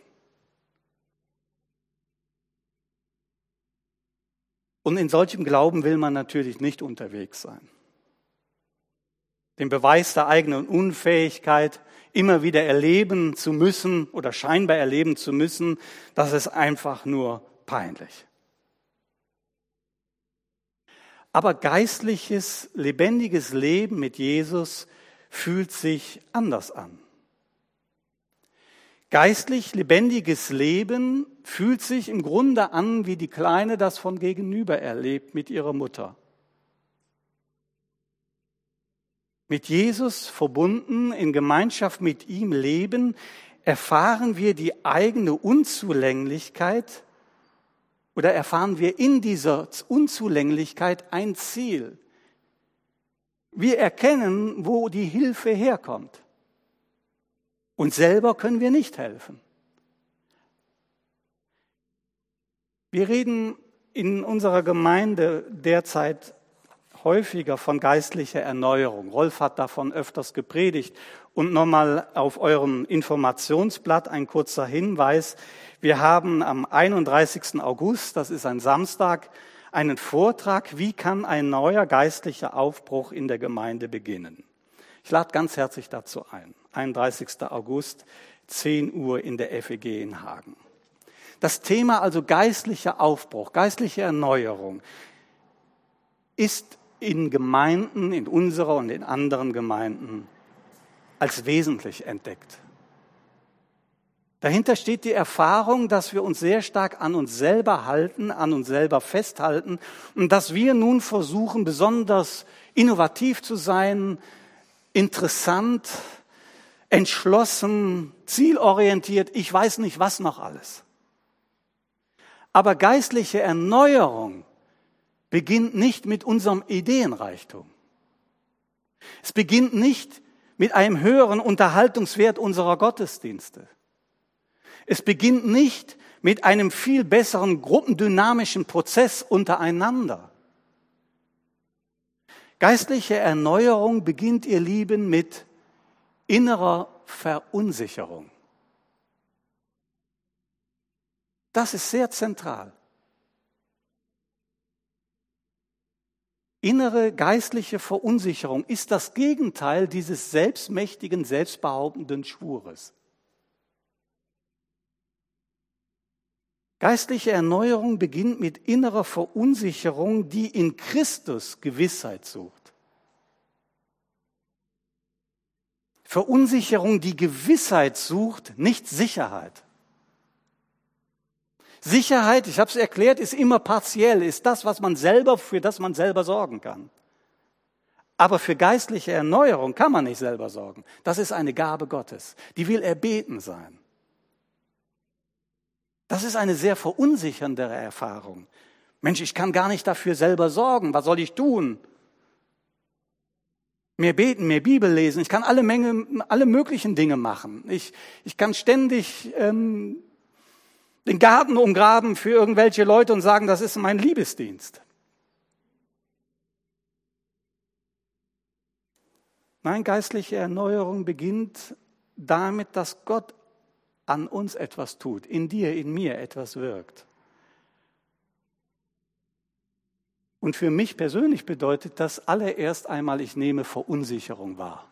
Und in solchem Glauben will man natürlich nicht unterwegs sein. Den Beweis der eigenen Unfähigkeit immer wieder erleben zu müssen oder scheinbar erleben zu müssen, das ist einfach nur peinlich. Aber geistliches, lebendiges Leben mit Jesus fühlt sich anders an. Geistlich lebendiges Leben fühlt sich im Grunde an, wie die Kleine das von gegenüber erlebt mit ihrer Mutter. Mit Jesus verbunden, in Gemeinschaft mit ihm leben, erfahren wir die eigene Unzulänglichkeit oder erfahren wir in dieser Unzulänglichkeit ein Ziel. Wir erkennen, wo die Hilfe herkommt. Und selber können wir nicht helfen. Wir reden in unserer Gemeinde derzeit häufiger von geistlicher Erneuerung. Rolf hat davon öfters gepredigt. Und nochmal auf eurem Informationsblatt ein kurzer Hinweis. Wir haben am 31. August, das ist ein Samstag, einen Vortrag, wie kann ein neuer geistlicher Aufbruch in der Gemeinde beginnen. Ich lade ganz herzlich dazu ein. 31. August, 10 Uhr in der FEG in Hagen. Das Thema also geistlicher Aufbruch, geistliche Erneuerung ist in Gemeinden, in unserer und in anderen Gemeinden als wesentlich entdeckt. Dahinter steht die Erfahrung, dass wir uns sehr stark an uns selber halten, an uns selber festhalten und dass wir nun versuchen, besonders innovativ zu sein, interessant, entschlossen, zielorientiert, ich weiß nicht was noch alles. Aber geistliche Erneuerung beginnt nicht mit unserem Ideenreichtum. Es beginnt nicht mit einem höheren Unterhaltungswert unserer Gottesdienste. Es beginnt nicht mit einem viel besseren gruppendynamischen Prozess untereinander. Geistliche Erneuerung beginnt, ihr Lieben, mit innerer Verunsicherung. Das ist sehr zentral. Innere geistliche Verunsicherung ist das Gegenteil dieses selbstmächtigen, selbstbehauptenden Schwures. Geistliche Erneuerung beginnt mit innerer Verunsicherung, die in Christus Gewissheit sucht. Verunsicherung, die Gewissheit sucht, nicht Sicherheit. Sicherheit, ich habe es erklärt, ist immer partiell, ist das, für das man selber sorgen kann. Aber für geistliche Erneuerung kann man nicht selber sorgen. Das ist eine Gabe Gottes. Die will erbeten sein. Das ist eine sehr verunsicherndere Erfahrung. Mensch, ich kann gar nicht dafür selber sorgen. Was soll ich tun? Mehr beten, mehr Bibel lesen. Ich kann alle möglichen Dinge machen. Ich kann ständig den Garten umgraben für irgendwelche Leute und sagen, das ist mein Liebesdienst. Nein, geistliche Erneuerung beginnt damit, dass Gott an uns etwas tut, in dir, in mir etwas wirkt. Und für mich persönlich bedeutet das allererst einmal, ich nehme Verunsicherung wahr.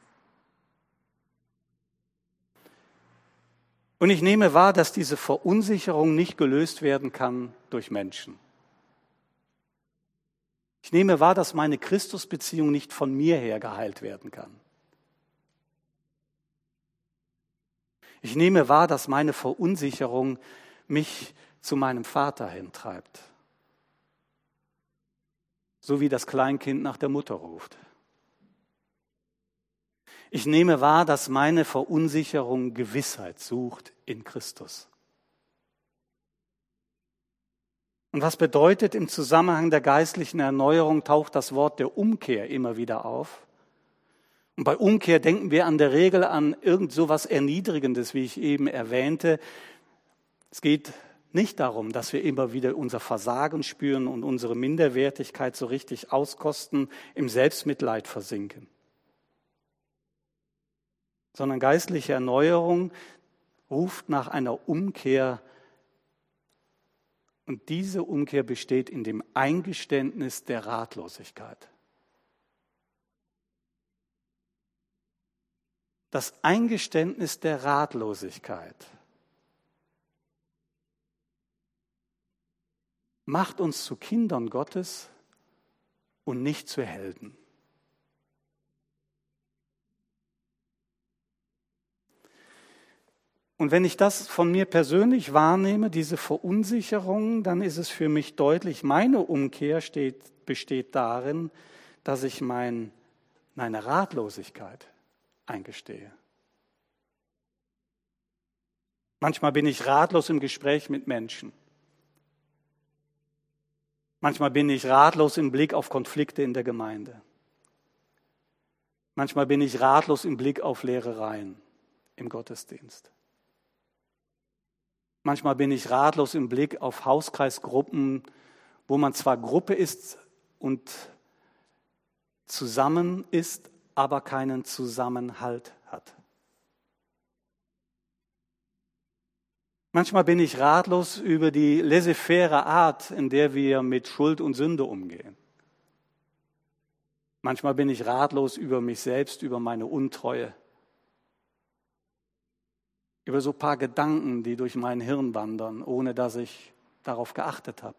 Und ich nehme wahr, dass diese Verunsicherung nicht gelöst werden kann durch Menschen. Ich nehme wahr, dass meine Christusbeziehung nicht von mir her geheilt werden kann. Ich nehme wahr, dass meine Verunsicherung mich zu meinem Vater hintreibt. So wie das Kleinkind nach der Mutter ruft. Ich nehme wahr, dass meine Verunsicherung Gewissheit sucht in Christus. Und was bedeutet im Zusammenhang der geistlichen Erneuerung, taucht das Wort der Umkehr immer wieder auf. Und bei Umkehr denken wir an der Regel an irgend so was Erniedrigendes, wie ich eben erwähnte. Es geht nicht darum, dass wir immer wieder unser Versagen spüren und unsere Minderwertigkeit so richtig auskosten, im Selbstmitleid versinken. Sondern geistliche Erneuerung ruft nach einer Umkehr. Und diese Umkehr besteht in dem Eingeständnis der Ratlosigkeit. Das Eingeständnis der Ratlosigkeit macht uns zu Kindern Gottes und nicht zu Helden. Und wenn ich das von mir persönlich wahrnehme, diese Verunsicherung, dann ist es für mich deutlich, meine Umkehr besteht darin, dass ich meine Ratlosigkeit eingestehe. Manchmal bin ich ratlos im Gespräch mit Menschen. Manchmal bin ich ratlos im Blick auf Konflikte in der Gemeinde. Manchmal bin ich ratlos im Blick auf Lehrereien im Gottesdienst. Manchmal bin ich ratlos im Blick auf Hauskreisgruppen, wo man zwar Gruppe ist und zusammen ist, aber keinen Zusammenhalt hat. Manchmal bin ich ratlos über die laissez-faire Art, in der wir mit Schuld und Sünde umgehen. Manchmal bin ich ratlos über mich selbst, über meine Untreue, über so ein paar Gedanken, die durch mein Hirn wandern, ohne dass ich darauf geachtet habe.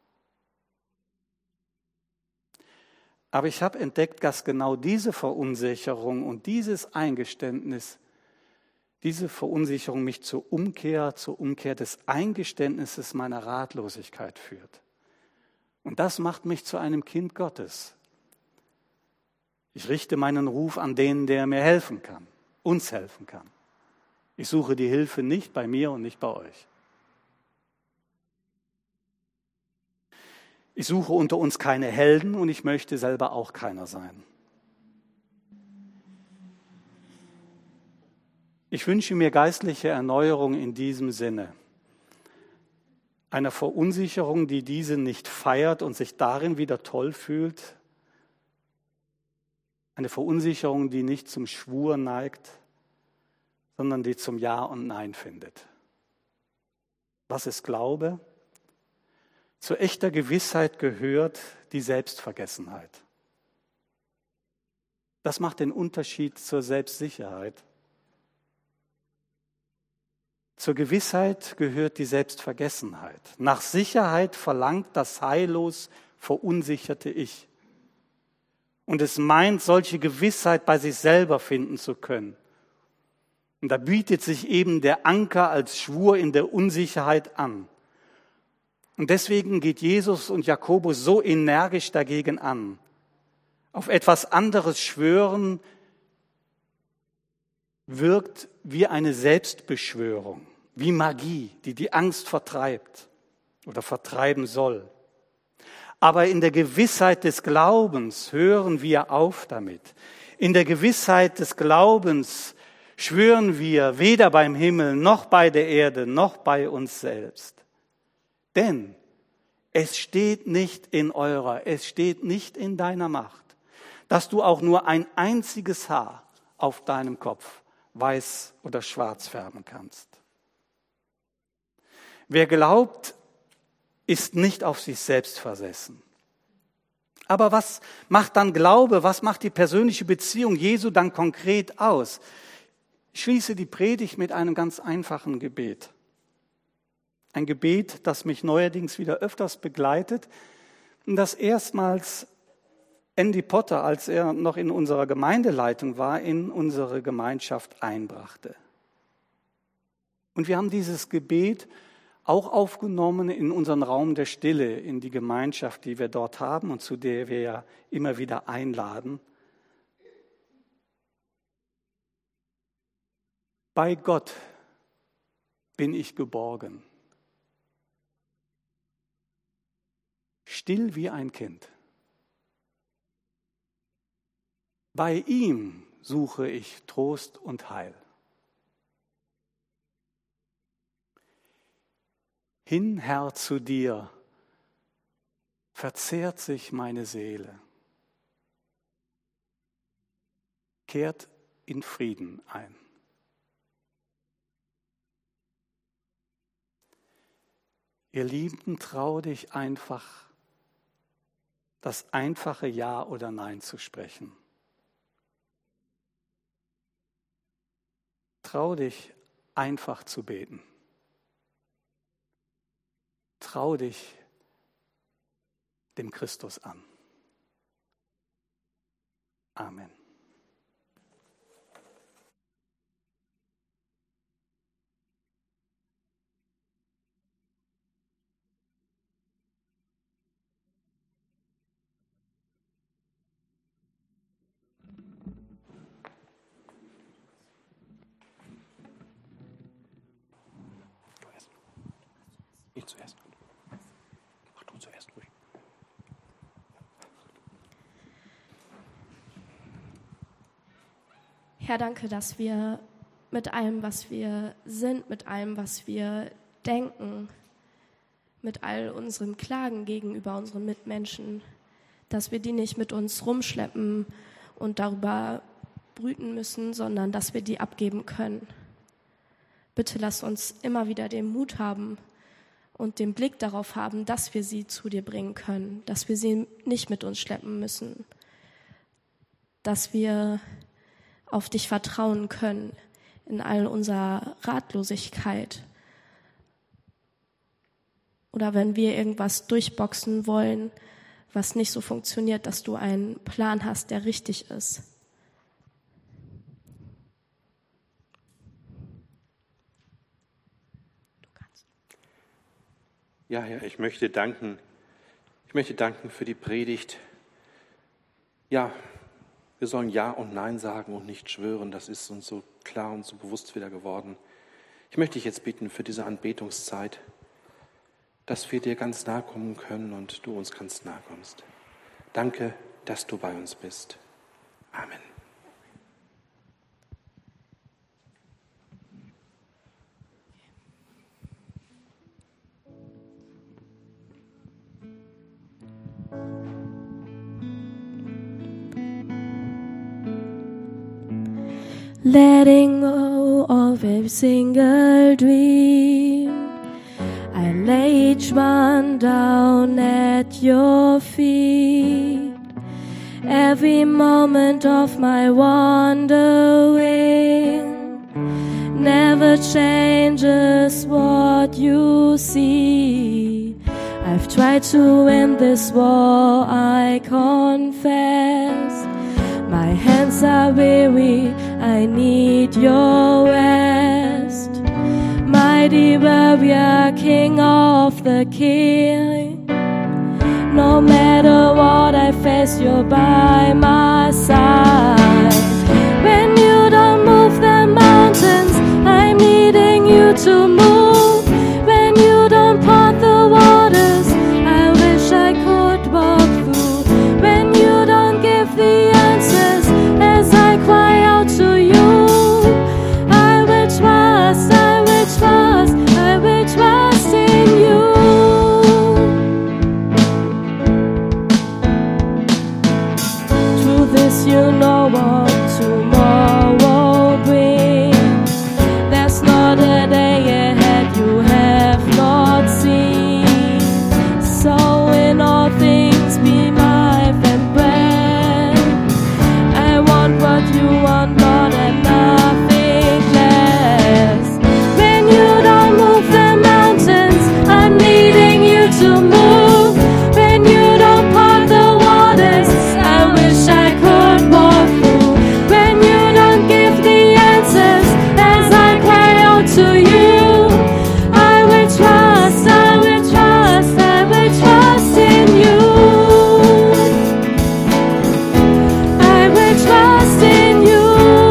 Aber ich habe entdeckt, dass genau diese Verunsicherung und dieses Eingeständnis, diese Verunsicherung mich zur Umkehr des Eingeständnisses meiner Ratlosigkeit führt. Und das macht mich zu einem Kind Gottes. Ich richte meinen Ruf an den, der mir helfen kann, uns helfen kann. Ich suche die Hilfe nicht bei mir und nicht bei euch. Ich suche unter uns keine Helden und ich möchte selber auch keiner sein. Ich wünsche mir geistliche Erneuerung in diesem Sinne. Einer Verunsicherung, die diese nicht feiert und sich darin wieder toll fühlt. Eine Verunsicherung, die nicht zum Schwur neigt, sondern die zum Ja und Nein findet. Was ist Glaube? Zu echter Gewissheit gehört die Selbstvergessenheit. Das macht den Unterschied zur Selbstsicherheit. Zur Gewissheit gehört die Selbstvergessenheit. Nach Sicherheit verlangt das heillos verunsicherte Ich. Und es meint, solche Gewissheit bei sich selber finden zu können. Und da bietet sich eben der Anker als Schwur in der Unsicherheit an. Und deswegen geht Jesus und Jakobus so energisch dagegen an. Auf etwas anderes schwören wirkt wie eine Selbstbeschwörung, wie Magie, die die Angst vertreibt oder vertreiben soll. Aber in der Gewissheit des Glaubens hören wir auf damit. In der Gewissheit des Glaubens schwören wir weder beim Himmel, noch bei der Erde, noch bei uns selbst. Denn es steht nicht es steht nicht in deiner Macht, dass du auch nur ein einziges Haar auf deinem Kopf weiß oder schwarz färben kannst. Wer glaubt, ist nicht auf sich selbst versessen. Aber was macht dann Glaube, was macht die persönliche Beziehung Jesu dann konkret aus? Ich schließe die Predigt mit einem ganz einfachen Gebet. Ein Gebet, das mich neuerdings wieder öfters begleitet und das erstmals Andy Potter, als er noch in unserer Gemeindeleitung war, in unsere Gemeinschaft einbrachte. Und wir haben dieses Gebet auch aufgenommen in unseren Raum der Stille, in die Gemeinschaft, die wir dort haben und zu der wir ja immer wieder einladen. Bei Gott bin ich geborgen, still wie ein Kind. Bei ihm suche ich Trost und Heil. Hin, Herr, zu dir verzehrt sich meine Seele, kehrt in Frieden ein. Ihr Lieben, trau dich einfach, das einfache Ja oder Nein zu sprechen. Trau dich, einfach zu beten. Trau dich dem Christus an. Amen. Ich zuerst. Mach du zuerst ruhig. Herr, danke, dass wir mit allem, was wir sind, mit allem, was wir denken, mit all unserem Klagen gegenüber unseren Mitmenschen, dass wir die nicht mit uns rumschleppen und darüber brüten müssen, sondern dass wir die abgeben können. Bitte lass uns immer wieder den Mut haben und den Blick darauf haben, dass wir sie zu dir bringen können, dass wir sie nicht mit uns schleppen müssen, dass wir auf dich vertrauen können in all unserer Ratlosigkeit. Oder wenn wir irgendwas durchboxen wollen, was nicht so funktioniert, dass du einen Plan hast, der richtig ist. Du kannst. Ja, Herr, ich möchte danken. Ich möchte danken für die Predigt. Ja, wir sollen Ja und Nein sagen und nicht schwören. Das ist uns so klar und so bewusst wieder geworden. Ich möchte dich jetzt bitten für diese Anbetungszeit, dass wir dir ganz nahe kommen können und du uns ganz nahe kommst. Danke, dass du bei uns bist. Amen. Letting go of every single dream, I lay each one down at your feet. Every moment of my wandering never changes what you see. I've tried to win this war, I confess. My hands are weary, I need your rest. Mighty warrior, King of the caring. No matter what I face, you're by my side. When you don't move the mountains, I'm needing you to move. When you don't part the waters, I wish I could walk through. When you don't give the answers as I cry out to you, I will trust, I will trust, I will trust in you. Through this you know what tomorrow brings. There's not a day ahead you have not seen. So in all things be my friend. I want what you want more than nothing less. When you don't move the mountains, I'm needing you to move. When you don't part the waters, I wish I could walk through. When you don't give the answers as I cry out to you, I will trust, I will trust, I will trust in you. I will trust in you.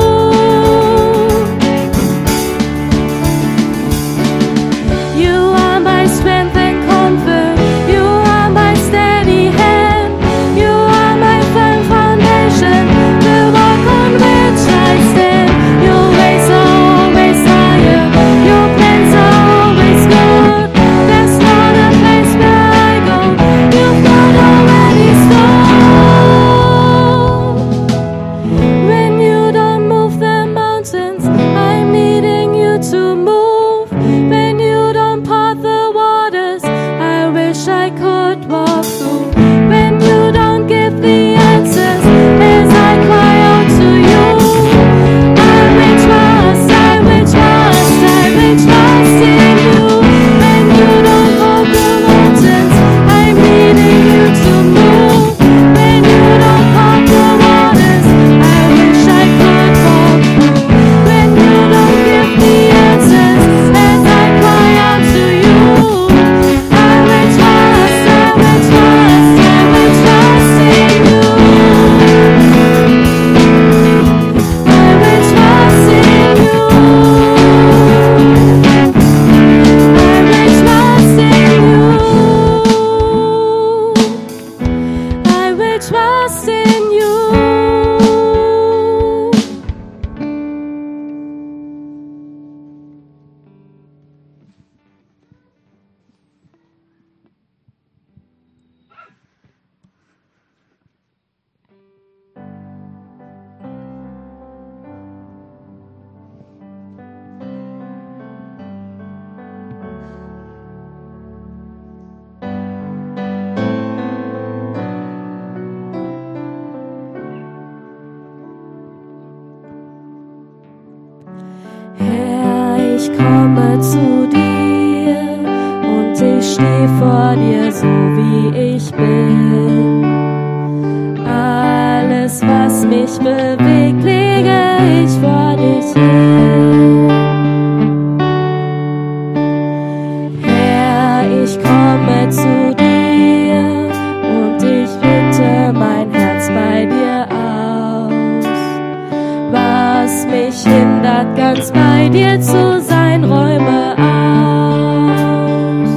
You are my strength and comfort. You are my steady hand. You are my firm foundation, the rock on which I stand. Your ways are always higher. Your plans are always good. There's not a place where I go you've not already stolen. When you don't move the mountains, I'm needing you to move. When you don't part the waters, I wish I could walk through. When you don't give the answers as I cry out to you, I will trust, I will trust, I will trust in you. When you don't hold the mountains, I'm needing you to move. When you don't part the waters, I wish I could walk through. When you don't give the answers as I cry out to you, I will trust, I will trust, I will trust in you. I will trust in you. I will trust in you. I will trust in you. Herr, ich komme zu dir und ich stehe vor dir so wie ich bin. Alles, was mich bewegt, lege ich vor dich hin. Herr, ich komme zu dir und ich richte mein Herz bei dir aus. Was mich hindert, ganz bei dir zu sein, räume aus.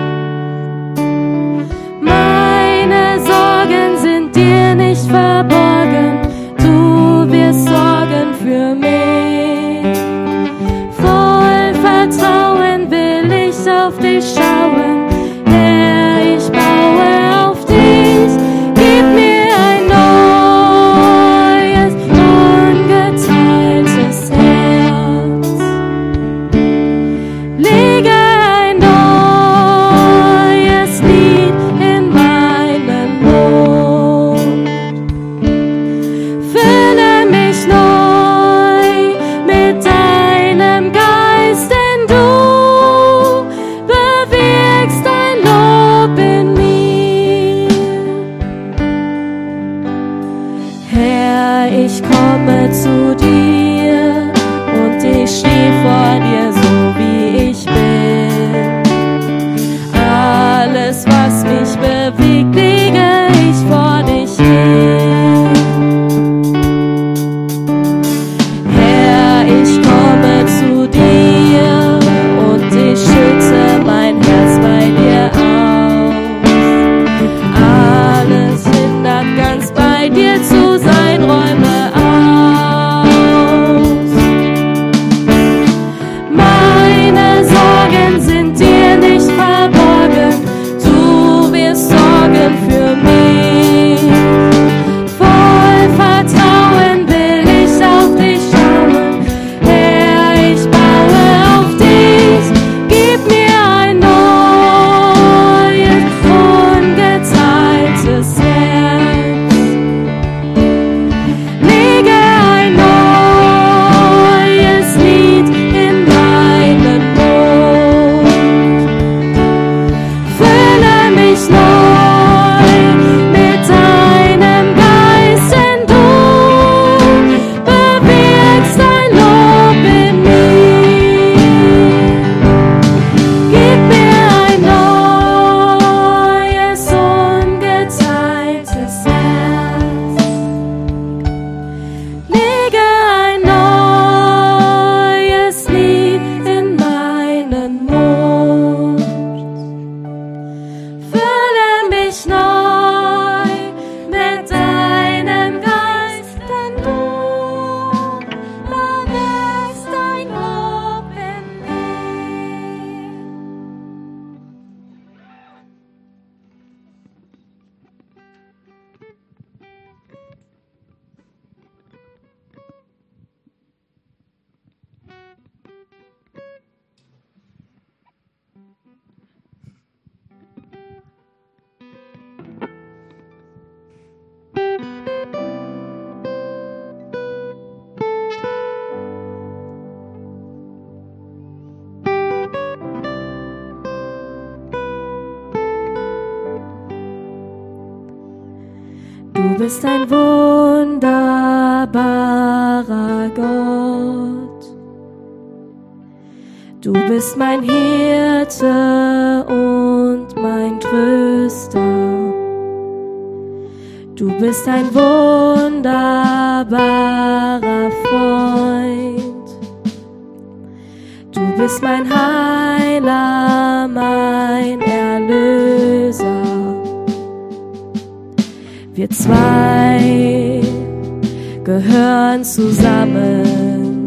Meine Sorgen sind dir nicht verborgen, du wirst sorgen für mich. Voll Vertrauen will ich auf dich schauen, Herr, ich baue auf dich. Gib mir ein neues, ungeteiltes Herz. Lege ein neues Lied in meinen Mund. Fülle mich neu mit deinem Geist, denn du bewirkst dein Lob in mir. Herr, ich komme zu dir und ich stehe vor dir so wie ich bin. bist ein wunderbarer Gott. Du bist mein Hirte und mein Tröster. Du bist ein wunderbarer Freund. Du bist mein Heiler, mein Erlöser. Wir zwei gehören zusammen.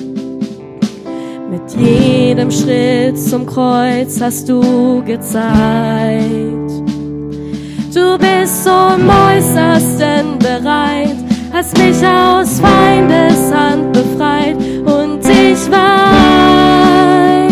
Mit jedem Schritt zum Kreuz hast du gezeigt. Du bist zum Äußersten bereit, hast mich aus Feindes Hand befreit und ich weiß,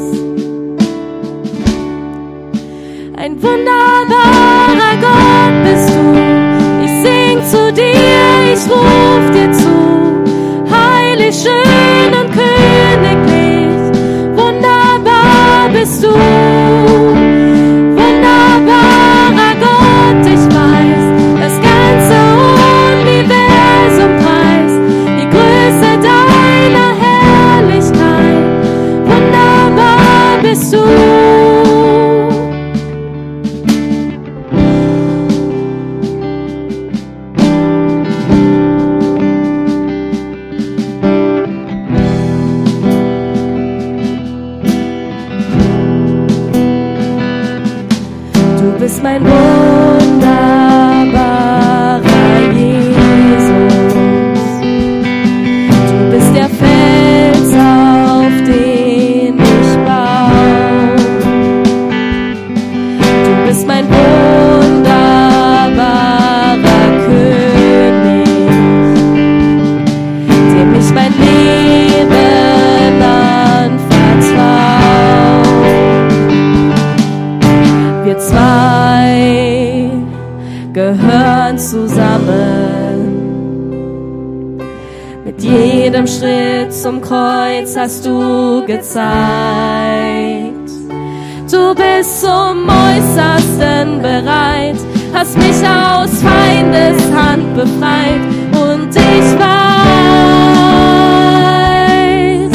ein wunderbarer Gott bist du. Ich sing zu dir, ich ruf dir zu, heilig, schön und königlich, wunderbar bist du. Wunderbarer Gott, ich weiß, das ganze Universum preist die Größe deiner Herrlichkeit. Wunderbar bist du. Du bist mein wunderbarer Jesus. Du bist der Fels, auf den ich baue. Du bist mein wunderbarer König, dem ich mein Leben anvertraue. Wir zwei gehören zusammen. Mit jedem Schritt zum Kreuz hast du gezeigt. Du bist zum Äußersten bereit, hast mich aus Feindes Hand befreit und ich weiß,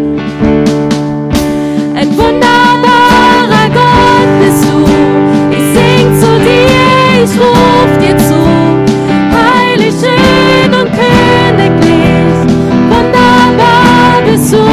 ein wunderbarer Gott bist du. Ich sing zu dir, ich ruf dir zu, heilig, schön und königlich, wunderbar bist du.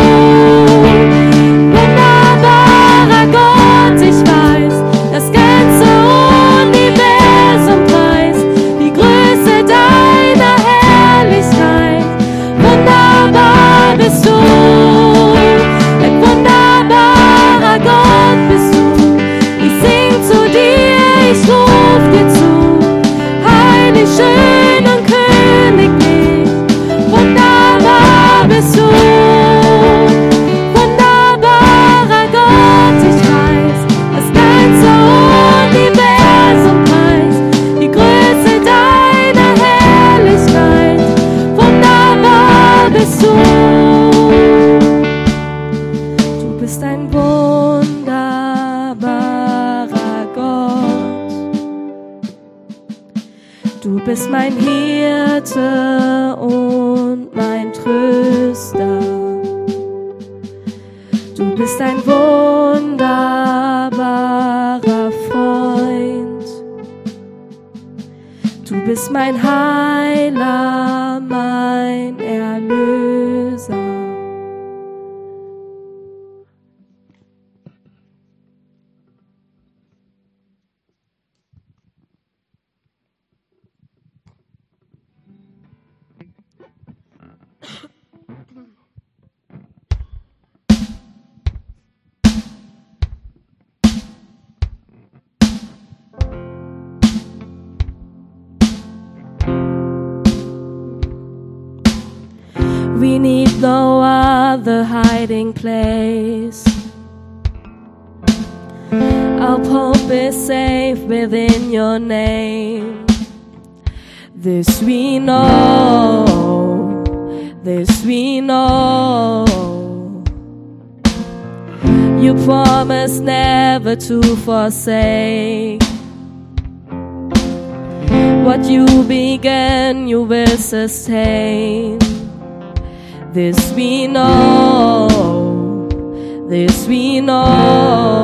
Wunderbarer Gott, ich weiß, das ganze Universum preist die Größe deiner Herrlichkeit. Wunderbar bist du, ein wunderbarer Gott bist du. Ich sing zu dir, ich ruf dir zu, heilig, schön und königlich, wunderbar bist du. Wunderbarer Gott, ich weiß, das ganze Universum preist die Größe deiner Herrlichkeit. Wunderbar bist du. Du bist ein wunderbarer Gott. Du bist mein Hirte und mein Tröster. Du bist ein wunderbarer Freund. Du bist mein Heiler, mein Erlöser. We need no other hiding place. Our hope is safe within your name. This we know, this we know. You promised never to forsake. What you began, you will sustain. This we know, this we know.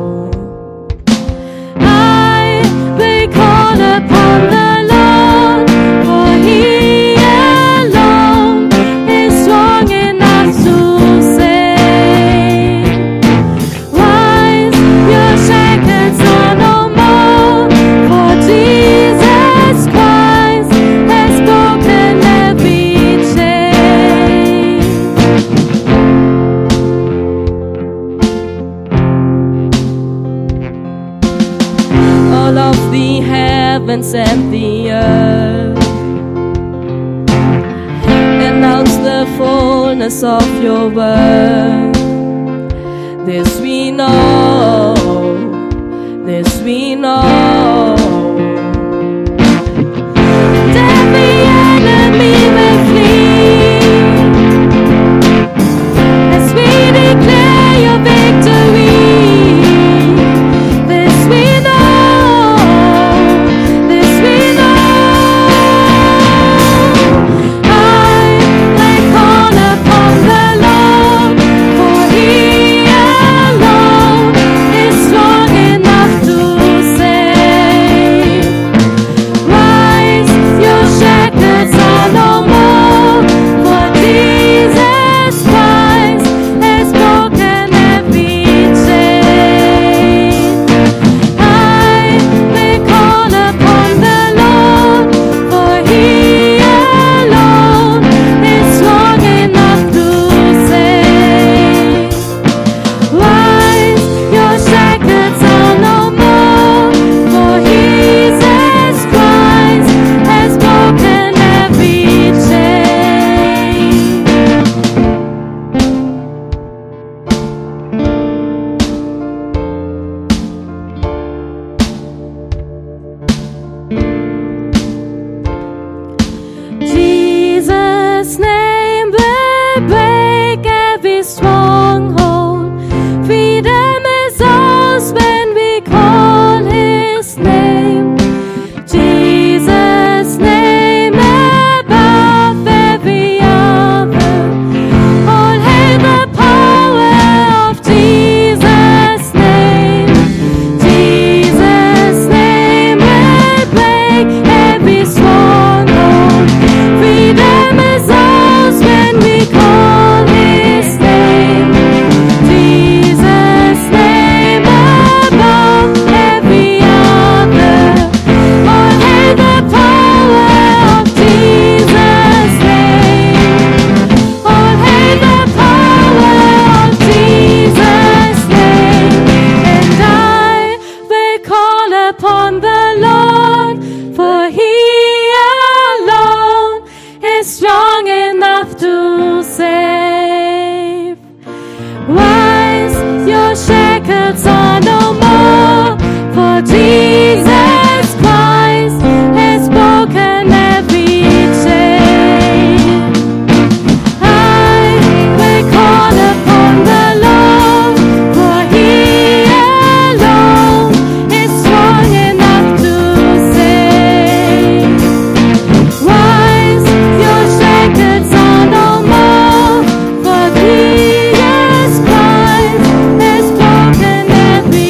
I will call upon the Lord, for He alone is strong enough to save. Rise, your shackles are no more, for Jesus Christ has broken every chain. All of the heavens and the earth announce the fullness of your word. This we know, this we know. Every enemy will flee as we declare your victory. This we know, this we know. I will call upon the Lord, for He alone is strong enough to save. Rise, your shackles are no more, for Jesus Christ has broken every chain. I will call upon the Lord, for He alone is strong enough to save. Rise, your shackles are no more, for Jesus Christ has broken every chain. Jesus' name will break every stronghold. Freedom is ours when we call His name. Jesus' name above every other. All hail the power of Jesus' name. Jesus' name will break every stronghold. Freedom is ours when we call His name. Jesus' name above every other. All hail the power of Jesus' name. All hail the power of Jesus' name. And I will call upon the Lord, for He alone is strong enough to save. Rise, your shackles are no more, for Jesus Christ has broken every chain. I will call upon the Lord, for He alone is strong enough to save. Rise, your shackles are no more, for Jesus Christ has broken every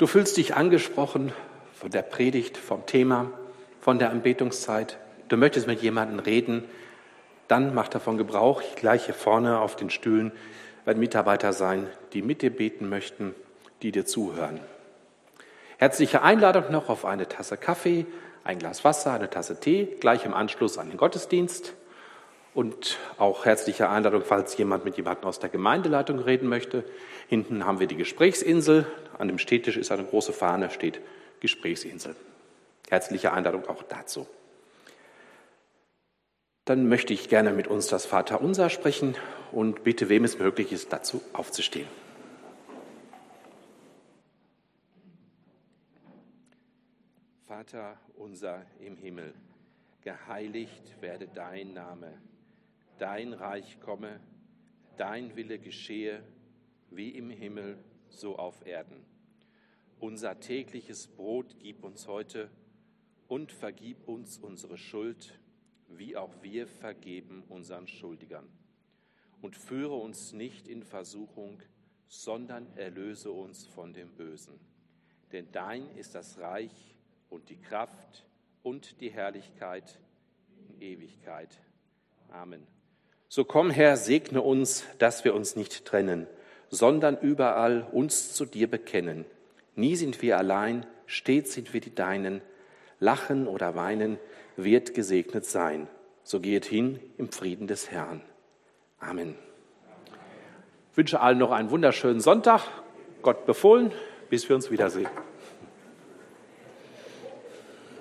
Du fühlst dich angesprochen von der Predigt, vom Thema, von der Anbetungszeit. Du möchtest mit jemandem reden, dann mach davon Gebrauch. Gleich hier vorne auf den Stühlen werden Mitarbeiter sein, die mit dir beten möchten, die dir zuhören. Herzliche Einladung noch auf eine Tasse Kaffee, ein Glas Wasser, eine Tasse Tee, gleich im Anschluss an den Gottesdienst. Und auch herzliche Einladung, falls jemand mit jemandem aus der Gemeindeleitung reden möchte. Hinten haben wir die Gesprächsinsel. An dem Stehtisch ist eine große Fahne, steht Gesprächsinsel. Herzliche Einladung auch dazu. Dann möchte ich gerne mit uns das Vaterunser sprechen und bitte, wem es möglich ist, dazu aufzustehen. Vater unser im Himmel, geheiligt werde dein Name, dein Reich komme, dein Wille geschehe, wie im Himmel, so auf Erden. Unser tägliches Brot gib uns heute und vergib uns unsere Schuld, wie auch wir vergeben unseren Schuldigern. Und führe uns nicht in Versuchung, sondern erlöse uns von dem Bösen. Denn dein ist das Reich und die Kraft und die Herrlichkeit in Ewigkeit. Amen. So komm, Herr, segne uns, dass wir uns nicht trennen, sondern überall uns zu dir bekennen. Nie sind wir allein, stets sind wir die Deinen. Lachen oder weinen wird gesegnet sein. So geht hin im Frieden des Herrn. Amen. Ich wünsche allen noch einen wunderschönen Sonntag. Gott befohlen, bis wir uns wiedersehen.